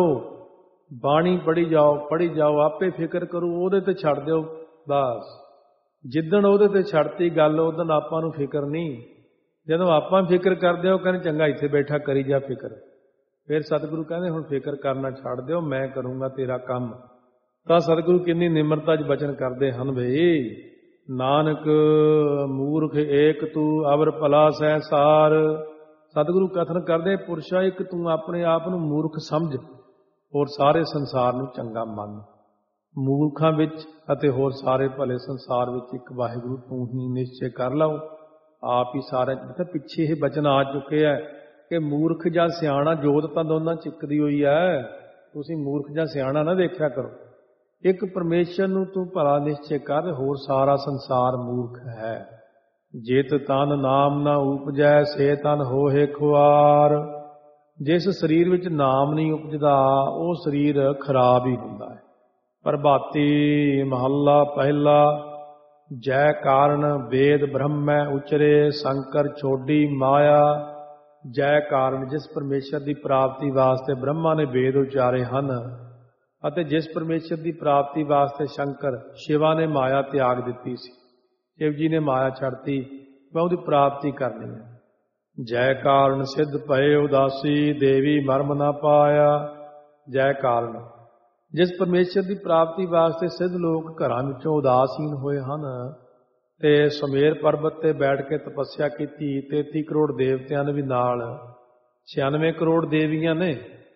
ਬਾਣੀ ਪੜ੍ਹੀ ਜਾਓ, ਆਪੇ ਫਿਕਰ ਕਰੂ, ਉਹਦੇ ਤੇ ਛੱਡ ਦਿਓ ਬਸ। ਜਿੱਦਣ ਉਹਦੇ ਤੇ ਛੱਡਤੀ ਗੱਲ, ਉਦਣ ਆਪਾਂ ਨੂੰ ਫਿਕਰ ਨਹੀਂ। ਜਦੋਂ ਆਪਾਂ ਫਿਕਰ ਕਰਦੇ ਉਹ ਕਹਿੰਦੇ ਚੰਗਾ ਇੱਥੇ ਬੈਠਾ ਕਰੀ ਜਾ ਫਿਕਰ। ਫਿਰ ਸਤਿਗੁਰੂ ਕਹਿੰਦੇ ਹੁਣ ਫਿਕਰ ਕਰਨਾ ਛੱਡ ਦਿਓ, ਮੈਂ ਕਰੂੰਗਾ ਤੇਰਾ ਕੰਮ। ਤਾਂ ਸਤਿਗੁਰੂ ਕਿੰਨੀ ਨਿਮਰਤਾ 'ਚ ਬਚਨ ਕਰਦੇ ਹਨ, ਬਈ ਨਾਨਕ ਮੂਰਖ ਏਕ ਤੂੰ ਅਵਰ ਭਲਾ ਸਹਿਸਾਰ। ਸਤਿਗੁਰੂ ਕਥਨ ਕਰਦੇ, ਪੁਰਸ਼ਾ ਇੱਕ ਤੂੰ ਆਪਣੇ ਆਪ ਨੂੰ ਮੂਰਖ ਸਮਝ, ਹੋਰ ਸਾਰੇ ਸੰਸਾਰ ਨੂੰ ਚੰਗਾ ਮੰਨ। ਮੂਰਖਾਂ ਵਿੱਚ ਅਤੇ ਹੋਰ ਸਾਰੇ ਭਲੇ ਸੰਸਾਰ ਵਿੱਚ ਇੱਕ ਵਾਹਿਗੁਰੂ ਤੂੰ ਹੀ ਨਿਸ਼ਚੈ ਕਰ ਲਓ। ਆਪ ਹੀ ਸਾਰਿਆਂ ਪਿੱਛੇ ਇਹ ਬਚਨ ਆ ਚੁੱਕੇ ਹੈ ਕਿ ਮੂਰਖ ਜਾਂ ਸਿਆਣਾ, ਜੋਤ ਤਾਂ ਦੋਨਾਂ ਚਿੱਕਦੀ ਹੋਈ ਹੈ। ਤੁਸੀਂ ਮੂਰਖ ਜਾਂ ਸਿਆਣਾ ਨਾ ਦੇਖਿਆ ਕਰੋ। ਇੱਕ ਪਰਮੇਸ਼ਰ ਨੂੰ ਤੂੰ ਭਲਾ ਨਿਸ਼ਚੈ ਕਰ, ਹੋਰ ਸਾਰਾ ਸੰਸਾਰ ਮੂਰਖ ਹੈ। ਜਿਤ ਤਨ ਨਾਮ ਨਾ ਉਪਜੈ, ਸੇ ਤਨ ਹੋਏ ਖੁਆਰ। ਜਿਸ ਸਰੀਰ ਵਿੱਚ ਨਾਮ ਨਹੀਂ ਉਪਜਦਾ, ਉਹ ਸਰੀਰ ਖਰਾਬ ਹੀ ਹੁੰਦਾ ਹੈ। ਪ੍ਰਭਾਤੀ ਮਹੱਲਾ ਪਹਿਲਾ। ਜੈ ਕਾਰਨ ਵੇਦ ਬ੍ਰਹਮੈ ਉਚਰੇ, ਸ਼ੰਕਰ ਛੋਡੀ ਮਾਇਆ। ਜੈ ਕਾਰਨ, ਜਿਸ ਪਰਮੇਸ਼ਰ ਦੀ ਪ੍ਰਾਪਤੀ ਵਾਸਤੇ ਬ੍ਰਹਮਾ ਨੇ ਵੇਦ ਉਚਾਰੇ ਹਨ, ਅਤੇ ਜਿਸ ਪਰਮੇਸ਼ਰ ਦੀ ਪ੍ਰਾਪਤੀ ਵਾਸਤੇ ਸ਼ੰਕਰ ਸ਼ਿਵਾ ਨੇ ਮਾਇਆ ਤਿਆਗ ਦਿੱਤੀ ਸੀ। ਸ਼ਿਵ ਜੀ ਨੇ ਮਾਇਆ ਛੱਡਤੀ, ਮੈਂ ਉਹਦੀ ਪ੍ਰਾਪਤੀ ਕਰਨੀ ਹੈ। ਜੈ ਕਾਰਨ ਸਿੱਧ ਭਏ ਉਦਾਸੀ, ਦੇਵੀ ਮਰਮ ਨਾ ਪਾਇਆ। ਜੈ ਕਾਰਨ, ਜਿਸ ਪਰਮੇਸ਼ਰ ਦੀ ਪ੍ਰਾਪਤੀ ਵਾਸਤੇ ਸਿੱਧ ਲੋਕ ਘਰਾਂ ਵਿੱਚੋਂ ਉਦਾਸੀਨ ਹੋਏ ਹਨ, ਤੇ ਸੁਮੇਰ ਪਰਬਤ ਤੇ ਬੈਠ ਕੇ ਤਪੱਸਿਆ ਕੀਤੀ। 33 ਕਰੋੜ ਦੇਵਤਿਆਂ ਨੇ ਵੀ ਨਾਲ, 96 ਕਰੋੜ ਦੇਵੀਆਂ ਨੇ,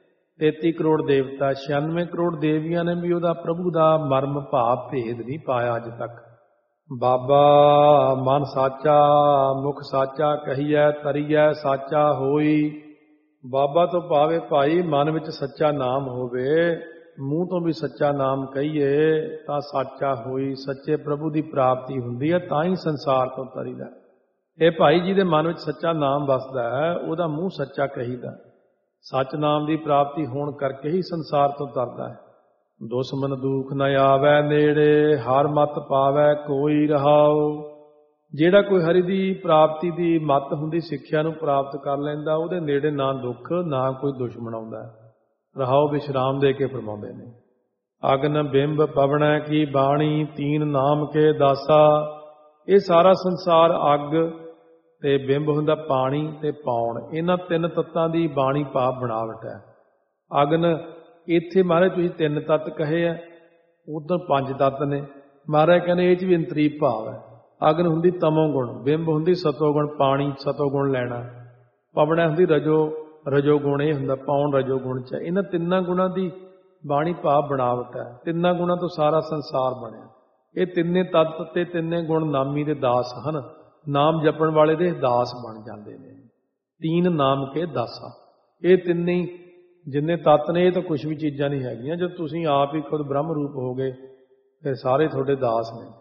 33 ਕਰੋੜ ਦੇਵਤਾ, 96 ਕਰੋੜ ਦੇਵੀਆਂ ਨੇ ਵੀ ਉਹਦਾ ਪ੍ਰਭੂ ਦਾ ਮਰਮ ਭਾਵ ਭੇਦ ਨਹੀਂ ਪਾਇਆ ਅੱਜ ਤੱਕ। ਬਾਬਾ ਮਨ ਸਾਚਾ ਮੁਖ ਸਾਚਾ ਕਹੀਐ, ਤਰੀਐ ਸਾਚਾ ਹੋਈ। ਬਾਬਾ ਤੋਂ ਭਾਵੇਂ ਭਾਈ ਮਨ ਵਿੱਚ ਸੱਚਾ ਨਾਮ ਹੋਵੇ, ਮੂੰਹ ਤੋਂ ਵੀ ਸੱਚਾ ਨਾਮ ਕਹੀਏ ਤਾਂ ਸਾਚਾ ਹੋਈ। ਸੱਚੇ ਪ੍ਰਭੂ ਦੀ ਪ੍ਰਾਪਤੀ ਹੁੰਦੀ ਹੈ, ਤਾਂ ਹੀ ਸੰਸਾਰ ਤੋਂ ਤਰੀਦਾ। ਇਹ ਭਾਈ ਜਿਹਦੇ ਮਨ ਵਿੱਚ ਸੱਚਾ ਨਾਮ ਵਸਦਾ ਹੈ, ਉਹਦਾ ਮੂੰਹ ਸੱਚਾ ਕਹੀਦਾ। ਸੱਚ ਨਾਮ ਦੀ ਪ੍ਰਾਪਤੀ ਹੋਣ ਕਰਕੇ ਹੀ ਸੰਸਾਰ ਤੋਂ ਤਰਦਾ ਹੈ। ਦੁਸ਼ਮਨ ਦੁੱਖ ਨ ਆਵੈ ਨੇੜੇ, ਹਰ ਮਤ ਪਾਵੈ ਕੋਈ ਰਹਾਉ। ਜਿਹੜਾ ਕੋਈ ਹਰੀ ਦੀ ਪ੍ਰਾਪਤੀ ਦੀ ਮੱਤ ਹੁੰਦੀ, ਸਿੱਖਿਆ ਨੂੰ ਪ੍ਰਾਪਤ ਕਰ ਲੈਂਦਾ, ਉਹਦੇ ਨੇੜੇ ਨਾ ਦੁੱਖ ਨਾ ਕੋਈ ਦੁਸ਼ਮਣ ਆਉਂਦਾ। ਰਹਾਉ ਵਿਸ਼ਰਾਮ ਦੇ ਕੇ ਫਰਮਾਉਂਦੇ ਨੇ। ਅਗਨ ਬਿੰਬ ਪਵਣੈ ਕੀ ਬਾਣੀ, ਤੀਨ ਨਾਮ ਕੇ ਦਾਸਾ। ਇਹ ਸਾਰਾ ਸੰਸਾਰ ਅੱਗ ਤੇ ਬਿੰਬ ਹੁੰਦਾ ਪਾਣੀ ਤੇ ਪੌਣ, ਇਹਨਾਂ ਤਿੰਨ ਤੱਤਾਂ ਦੀ ਬਾਣੀ ਭਾਵ ਬਣਾਵਟ ਹੈ। ਅਗਨ ਇੱਥੇ ਮਹਾਰਾਜ ਤੁਸੀਂ ਤਿੰਨ ਤੱਤ ਕਹੇ ਆ, ਉਧਰ 5 ਤੱਤ ਨੇ। ਮਹਾਰਾਜ ਕਹਿੰਦੇ ਇਹ 'ਚ ਵੀ ਅੰਤਰੀਪ ਭਾਵ ਹੈ। ਅਗਨ ਹੁੰਦੀ ਤਮੋ ਗੁਣ, ਬਿੰਬ ਹੁੰਦੀ ਸਤੋ ਗੁਣ, ਪਾਣੀ ਸਤੋ ਗੁਣ ਲੈਣਾ, ਪਵਣਾ ਹੁੰਦੀ ਰਜੋ ਗੁਣ, ਇਹ ਹੁੰਦਾ ਪੌਣ ਰਜੋ ਗੁਣ 'ਚ। ਇਹਨਾਂ ਤਿੰਨਾਂ ਗੁਣਾਂ ਦੀ ਬਾਣੀ ਭਾਵ ਬਣਾਵਟ ਹੈ। ਤਿੰਨਾਂ ਗੁਣਾਂ ਤੋਂ ਸਾਰਾ ਸੰਸਾਰ ਬਣਿਆ। ਇਹ ਤਿੰਨੇ ਤੱਤ ਤੇ ਤਿੰਨੇ ਗੁਣ ਨਾਮੀ ਦੇ ਦਾਸ ਹਨ। ਨਾਮ ਜਪਣ ਵਾਲੇ ਦੇ ਦਾਸ ਬਣ ਜਾਂਦੇ ਨੇ। ਤੀਨ ਨਾਮ ਕੇ ਦਾਸਾ। ਇਹ ਤਿੰਨੇ ਜਿੰਨੇ ਤੱਤ ਨੇ ਇਹ ਤਾਂ ਕੁਛ ਵੀ ਚੀਜ਼ਾਂ ਨਹੀਂ ਹੈਗੀਆਂ। ਜਦ ਤੁਸੀਂ ਆਪ ਹੀ ਖੁਦ ਬ੍ਰਹਮ ਰੂਪ ਹੋ ਗਏ ਫਿਰ ਸਾਰੇ ਤੁਹਾਡੇ ਦਾਸ ਨੇ।